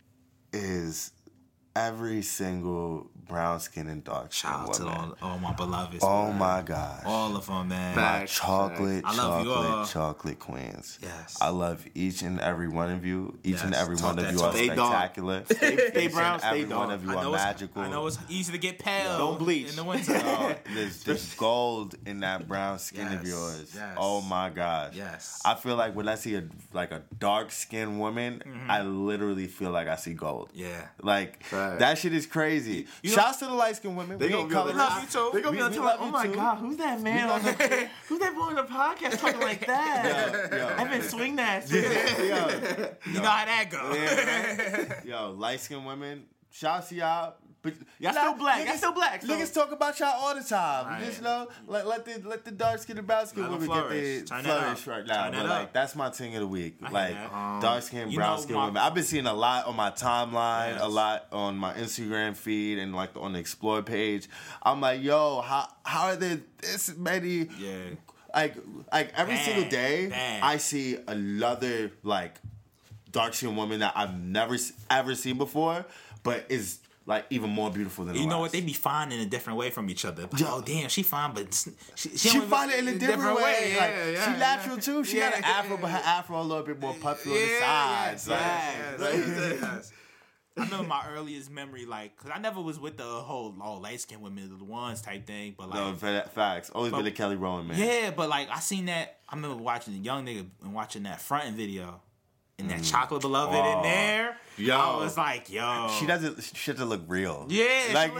Speaker 9: is every single brown skin and dark skin
Speaker 10: Shout out to
Speaker 9: woman.
Speaker 10: all my beloveds.
Speaker 9: Oh
Speaker 10: man.
Speaker 9: my gosh.
Speaker 10: All of them, man.
Speaker 9: My chocolate,
Speaker 10: I love you all.
Speaker 9: chocolate queens.
Speaker 10: Yes.
Speaker 9: I love each and every one of you. Each and
Speaker 10: Yes.
Speaker 9: every
Speaker 10: Talk
Speaker 9: one of
Speaker 10: that
Speaker 9: you
Speaker 10: talk.
Speaker 9: are
Speaker 8: Stay dark.
Speaker 9: spectacular.
Speaker 8: Stay
Speaker 9: Each
Speaker 8: brown,
Speaker 9: and
Speaker 8: stay
Speaker 9: every one
Speaker 8: dark.
Speaker 9: of you are magical.
Speaker 10: I know it's easy to get pale.
Speaker 8: Don't bleach.
Speaker 10: in the winter.
Speaker 9: Oh, there's gold in that brown skin of
Speaker 10: Yes,
Speaker 9: yours.
Speaker 10: yes.
Speaker 9: Oh my gosh.
Speaker 10: Yes.
Speaker 9: I feel like when I see a dark skinned woman, I literally feel like I see gold.
Speaker 10: Yeah.
Speaker 9: Like
Speaker 8: Right.
Speaker 9: that shit is crazy.
Speaker 10: You know-
Speaker 9: Shouts to the light skinned women.
Speaker 8: They
Speaker 9: We
Speaker 8: gonna
Speaker 9: ain't
Speaker 8: be on
Speaker 9: colorless.
Speaker 8: the
Speaker 10: Love you too.
Speaker 8: They gonna be on
Speaker 9: We
Speaker 8: the
Speaker 9: love
Speaker 8: oh
Speaker 9: you
Speaker 8: my
Speaker 9: too.
Speaker 8: god, who's that man on the who's that boy on the podcast talking like that?
Speaker 9: Yo.
Speaker 8: I've been swing that.
Speaker 9: Yo,
Speaker 10: You know how that go.
Speaker 9: yo, light skinned women. Shouts to y'all. But
Speaker 8: Y'all still black. Y'all still black. So.
Speaker 9: Niggas talk about y'all all the time.
Speaker 10: Right.
Speaker 9: You just know, let the dark skin and brown skin
Speaker 10: Let 'em
Speaker 9: women get
Speaker 10: flourish.
Speaker 9: their
Speaker 10: Turn that
Speaker 9: flourish
Speaker 10: up.
Speaker 9: right now.
Speaker 10: Turn
Speaker 9: But
Speaker 10: that
Speaker 9: like
Speaker 10: up.
Speaker 9: that's my thing of the week.
Speaker 10: hear
Speaker 9: Like
Speaker 10: that.
Speaker 9: dark skin,
Speaker 10: you
Speaker 9: brown
Speaker 10: know
Speaker 9: skin
Speaker 10: my-
Speaker 9: women. I've been seeing a lot on my timeline,
Speaker 10: Yes.
Speaker 9: a lot on my Instagram feed, and like on the Explore page. I'm like, yo, how are there this many?
Speaker 10: Yeah.
Speaker 9: Like every
Speaker 10: Bad,
Speaker 9: single day,
Speaker 10: bad.
Speaker 9: I see another like dark skinned woman that I've never ever seen before, but is like even more beautiful than the
Speaker 10: You know
Speaker 9: last.
Speaker 10: what? They be fine in a different way from each other. Like,
Speaker 9: Yo.
Speaker 10: oh, damn, she fine, but
Speaker 9: She
Speaker 10: don't
Speaker 9: find it in a different way. Like,
Speaker 10: Yeah,
Speaker 9: she
Speaker 10: yeah,
Speaker 9: natural too. She got an
Speaker 10: Yeah.
Speaker 9: afro, but her afro a little bit more puffy on the
Speaker 10: Yeah,
Speaker 9: sides.
Speaker 10: yes,
Speaker 9: Like,
Speaker 10: yes. I remember my earliest memory, like, because I never was with the whole all light skinned women, the ones type thing, but like,
Speaker 9: no, facts. Always been
Speaker 10: But-
Speaker 9: a Kelly Rowland man.
Speaker 10: yeah, but like, I seen that. I remember watching the young nigga and watching that fronting video, and that chocolate beloved in there.
Speaker 9: Yo.
Speaker 10: I was like, yo,
Speaker 9: She doesn't look real.
Speaker 10: Yeah,
Speaker 9: like
Speaker 10: she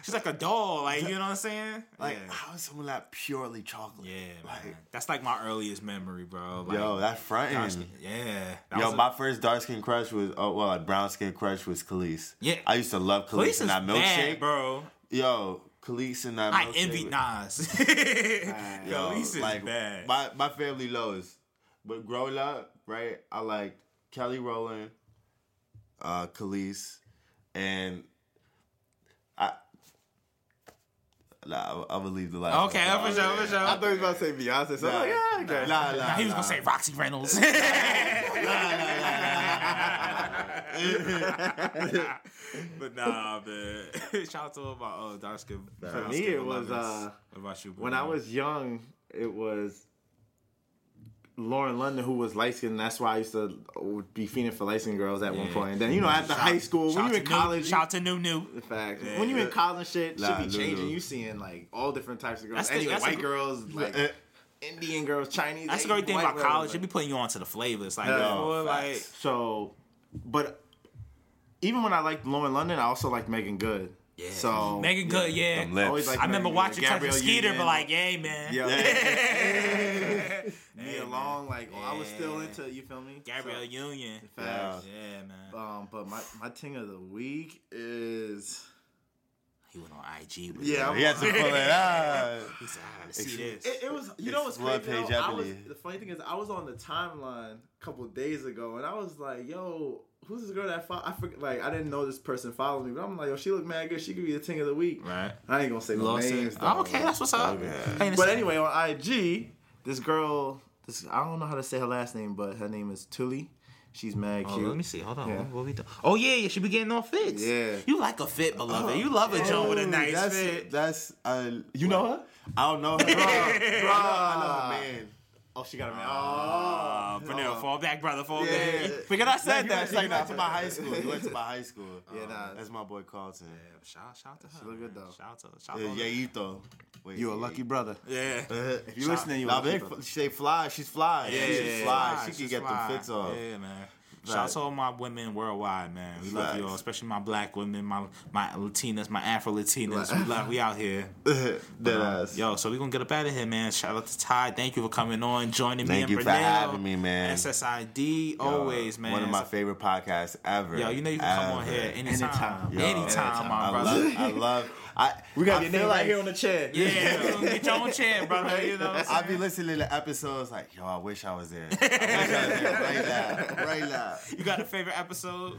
Speaker 10: she's like a doll. Like, you know what I'm saying?
Speaker 9: Like,
Speaker 10: yeah.
Speaker 9: how is someone that purely chocolate?
Speaker 10: Yeah,
Speaker 9: like,
Speaker 10: man. That's like my earliest memory, bro. Like,
Speaker 9: yo, that fronting.
Speaker 10: Yeah.
Speaker 9: Yo, my first dark skin crush was, brown skin crush was Khalees.
Speaker 10: Yeah.
Speaker 9: I used to love Khalees and that milkshake.
Speaker 10: Bad, bro.
Speaker 9: Yo, Khalees and that milkshake.
Speaker 10: I envy Nas.
Speaker 9: Yo,
Speaker 10: Khalees is
Speaker 9: like,
Speaker 10: bad.
Speaker 9: My family knows. But growing up, right, I liked Kelly Rowland, Khalees, and I'm gonna leave the last.
Speaker 10: Okay, for sure.
Speaker 8: I thought he was about to say Beyonce. So I'm like, yeah, okay.
Speaker 10: Nah, he was gonna say Roxy Reynolds. But nah, man. Shout out to all my dark skin.
Speaker 8: For me, it was
Speaker 10: what about you,
Speaker 8: when I was young. It was Lauren London, who was light skinned. That's why I used to be fiending for light skinned girls at one point. And then, after high school, when you're in college.
Speaker 10: Shout out to New.
Speaker 8: In fact, when you're in college, shit be changing. You seeing like all different types of girls. White girls, like Indian girls, Chinese.
Speaker 10: That's the great thing about college. They be putting you onto the flavors. Like,
Speaker 8: but even when I liked Lauren London, I also liked Megan Good.
Speaker 10: Yeah.
Speaker 8: So
Speaker 10: Megan Good, yeah.
Speaker 8: Always liked
Speaker 10: I remember
Speaker 8: Megan
Speaker 10: watching
Speaker 8: Good.
Speaker 10: Cousin Skeeter, but like, yay, man.
Speaker 8: Yeah. Me along, like, I was still into, you feel me?
Speaker 10: Gabrielle Union.
Speaker 8: Facts.
Speaker 10: Yeah, man.
Speaker 8: But my thing of the week is.
Speaker 10: He went on IG.
Speaker 9: He had to pull it out.
Speaker 10: He said, I gotta see this.
Speaker 8: It was, what's crazy? The funny thing is, I was on the timeline a couple of days ago, and I was like, yo, who's this girl that I forget, like, I didn't know this person followed me, but I'm like, yo, she look mad good. She could be the thing of the week.
Speaker 10: Right.
Speaker 8: I ain't gonna say no names.
Speaker 10: Oh, okay, that's what's up.
Speaker 8: But anyway, on IG, this girl, I don't know how to say her last name, but her name is Tuli. She's mad cute.
Speaker 10: Let me see. Hold on.
Speaker 8: Yeah.
Speaker 10: What we doing? Oh, yeah. She be getting all fits.
Speaker 8: Yeah.
Speaker 10: You like a fit, beloved. You love a joint with a nice fit.
Speaker 8: You know her?
Speaker 9: I don't know her. Bro, I know her man.
Speaker 8: Oh, she got a man.
Speaker 10: Vanilla, fall back, brother. Fall back.
Speaker 8: Because I said that.
Speaker 9: He went to my high school. He went to my high school.
Speaker 8: Yeah, nah.
Speaker 9: That's my boy Carlton.
Speaker 10: Yeah, shout out to her.
Speaker 8: She look good, though.
Speaker 10: Shout out to
Speaker 9: Yayito.
Speaker 8: You a lucky brother.
Speaker 10: Yeah.
Speaker 8: If you're listening, you a lucky brother.
Speaker 9: She fly. She's fly.
Speaker 10: Yeah,
Speaker 9: she's fly. She can get them fits off.
Speaker 10: Yeah, man. Shout out to all my women worldwide, man. We love you all, especially my black women, my Latinas, my Afro Latinas. We out here. Yo, so we gonna get up out of here, man. Shout out to Ty. Thank you for coming on, joining me.
Speaker 9: Thank you for having me, man.
Speaker 10: SSID, always, man.
Speaker 9: One of my favorite podcasts ever.
Speaker 10: Yo, you know you can come on here anytime. Anytime, my brother.
Speaker 9: I love.
Speaker 8: We got your name right here on the chair.
Speaker 10: Yeah, get your own chair, brother. You know.
Speaker 9: I be listening to episodes like, yo, I wish I was there. I wish I was there right now.
Speaker 10: You got a favorite episode?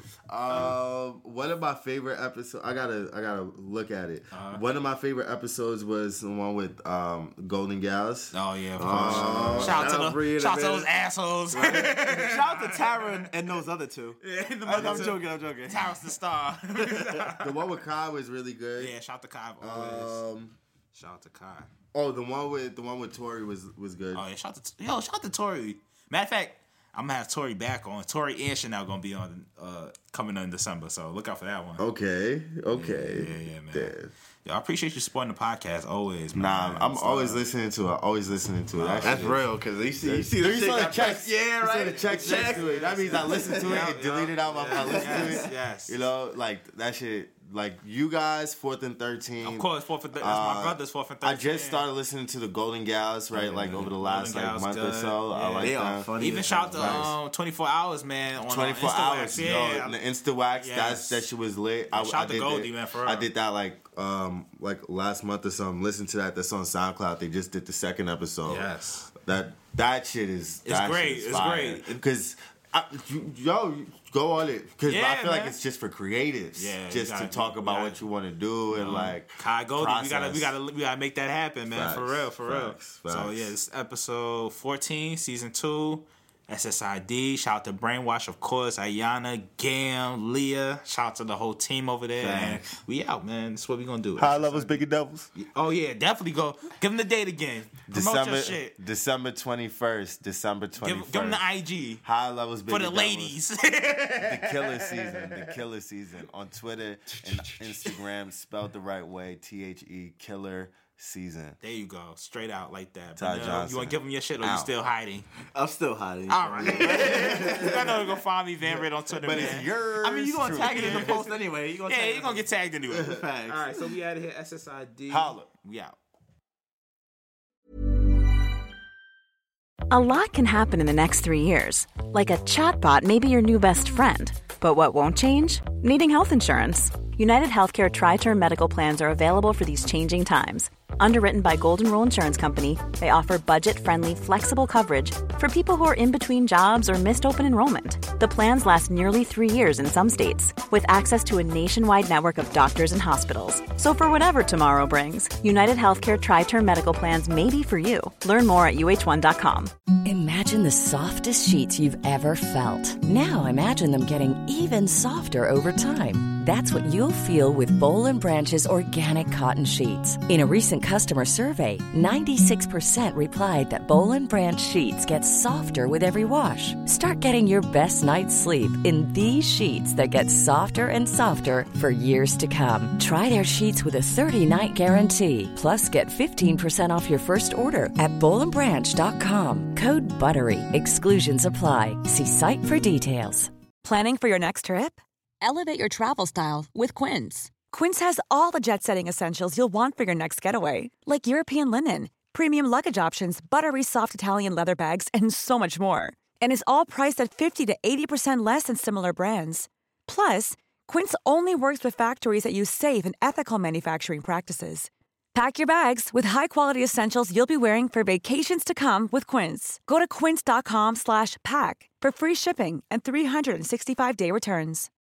Speaker 9: One of my favorite episodes. I gotta look at it. One of my favorite episodes was the one with Golden Gals.
Speaker 10: Oh yeah, of course. Shout out to those assholes.
Speaker 8: Right. Shout out to Tara and those other two.
Speaker 10: Yeah,
Speaker 8: I'm joking.
Speaker 10: Tara's the star.
Speaker 9: The one with Kai was really good.
Speaker 10: Yeah, shout out to Kai always. Shout out to Kai.
Speaker 9: Oh, the one with Tori was good.
Speaker 10: Oh yeah, shout out to Tori. Matter of fact, I'm gonna have Tori back on. Tori and Chanel gonna be on coming in December, so look out for that one.
Speaker 9: Okay.
Speaker 10: Yeah, man. Damn. Yo, I appreciate you supporting the podcast always, man.
Speaker 9: Nah, I'm always listening to it.
Speaker 8: That's real, because you see the
Speaker 9: checks.
Speaker 8: Yeah, right.
Speaker 9: You see the checks next to it. That means I listen to it and delete it out my list to it.
Speaker 10: Yes.
Speaker 9: You know, like that shit. Like you guys, 4th and 13.
Speaker 10: Of course, 4th and 13. That's my brother's 4th and 13.
Speaker 9: I just started listening to the Golden Gals, right? Like over the last month or so.
Speaker 10: Yeah.
Speaker 9: I like
Speaker 8: they
Speaker 9: them.
Speaker 8: are funny.
Speaker 10: Even shout out to 24 Hours, man. On
Speaker 9: 24 Hours,
Speaker 10: yeah.
Speaker 9: on the Insta Wax.
Speaker 10: Yes.
Speaker 9: That shit was lit.
Speaker 10: Shout out to Goldie, man. For real.
Speaker 9: I did that like last month or something. Listen to that. That's on SoundCloud. They just did the 2nd episode.
Speaker 10: Yes.
Speaker 9: That shit is.
Speaker 10: It's great. It's great
Speaker 9: because. Yo, go on it because I feel
Speaker 10: man.
Speaker 9: like it's just for creatives, just to talk about what you want to do and like
Speaker 10: Kai Goldie. We gotta make that happen, man.
Speaker 9: Facts,
Speaker 10: for real.
Speaker 9: Facts.
Speaker 10: So yeah, this is episode 14, season 2. SSID. Shout out to Brainwash, of course. Ayana, Gam, Leah. Shout out to the whole team over there. And we out, man. That's what we gonna do.
Speaker 9: High Levels, Bigger Devils.
Speaker 10: Oh yeah, definitely go. Give them the date again. Promote your shit.
Speaker 9: December 21st. December 21st.
Speaker 10: Give them the IG.
Speaker 9: High Levels, Bigger
Speaker 10: For the
Speaker 9: Devils.
Speaker 10: ladies.
Speaker 9: The killer season on Twitter and Instagram, spelled the right way. THE Killer season.
Speaker 10: There you go. Straight out like that.
Speaker 9: Ty Johnson.
Speaker 10: You want to give him your shit or you still hiding?
Speaker 8: I'm still hiding.
Speaker 10: All right. I know you're going to find me, Van Red, on Twitter,
Speaker 9: But
Speaker 10: man.
Speaker 9: it's yours.
Speaker 8: I mean, you're going to tag it in the post anyway. You're
Speaker 10: gonna get tagged anyway.
Speaker 8: Facts.
Speaker 10: All right, so we out of here. SSID.
Speaker 9: Holla.
Speaker 10: We out.
Speaker 11: A lot can happen in the next 3 years. Like a chatbot may be your new best friend. But what won't change? Needing health insurance. United Healthcare Tri-Term Medical Plans are available for these changing times. Underwritten by Golden Rule Insurance Company, they offer budget-friendly, flexible coverage for people who are in between jobs or missed open enrollment. The plans last nearly 3 years in some states, with access to a nationwide network of doctors and hospitals. So for whatever tomorrow brings, United Healthcare Tri-Term Medical Plans may be for you. Learn more at uh1.com.
Speaker 12: Imagine the softest sheets you've ever felt. Now imagine them getting even softer over time. That's what you'll feel with Boll & Branch's organic cotton sheets. In a recent customer survey, 96% replied that Boll & Branch sheets get softer with every wash. Start getting your best night's sleep in these sheets that get softer and softer for years to come. Try their sheets with a 30-night guarantee. Plus, get 15% off your first order at bollandbranch.com. Code BUTTERY. Exclusions apply. See site for details.
Speaker 11: Planning for your next trip?
Speaker 12: Elevate your travel style with Quince.
Speaker 11: Quince has all the jet-setting essentials you'll want for your next getaway, like European linen, premium luggage options, buttery soft Italian leather bags, and so much more. And is all priced at 50 to 80% less than similar brands. Plus, Quince only works with factories that use safe and ethical manufacturing practices. Pack your bags with high-quality essentials you'll be wearing for vacations to come with Quince. Go to quince.com/pack for free shipping and 365-day returns.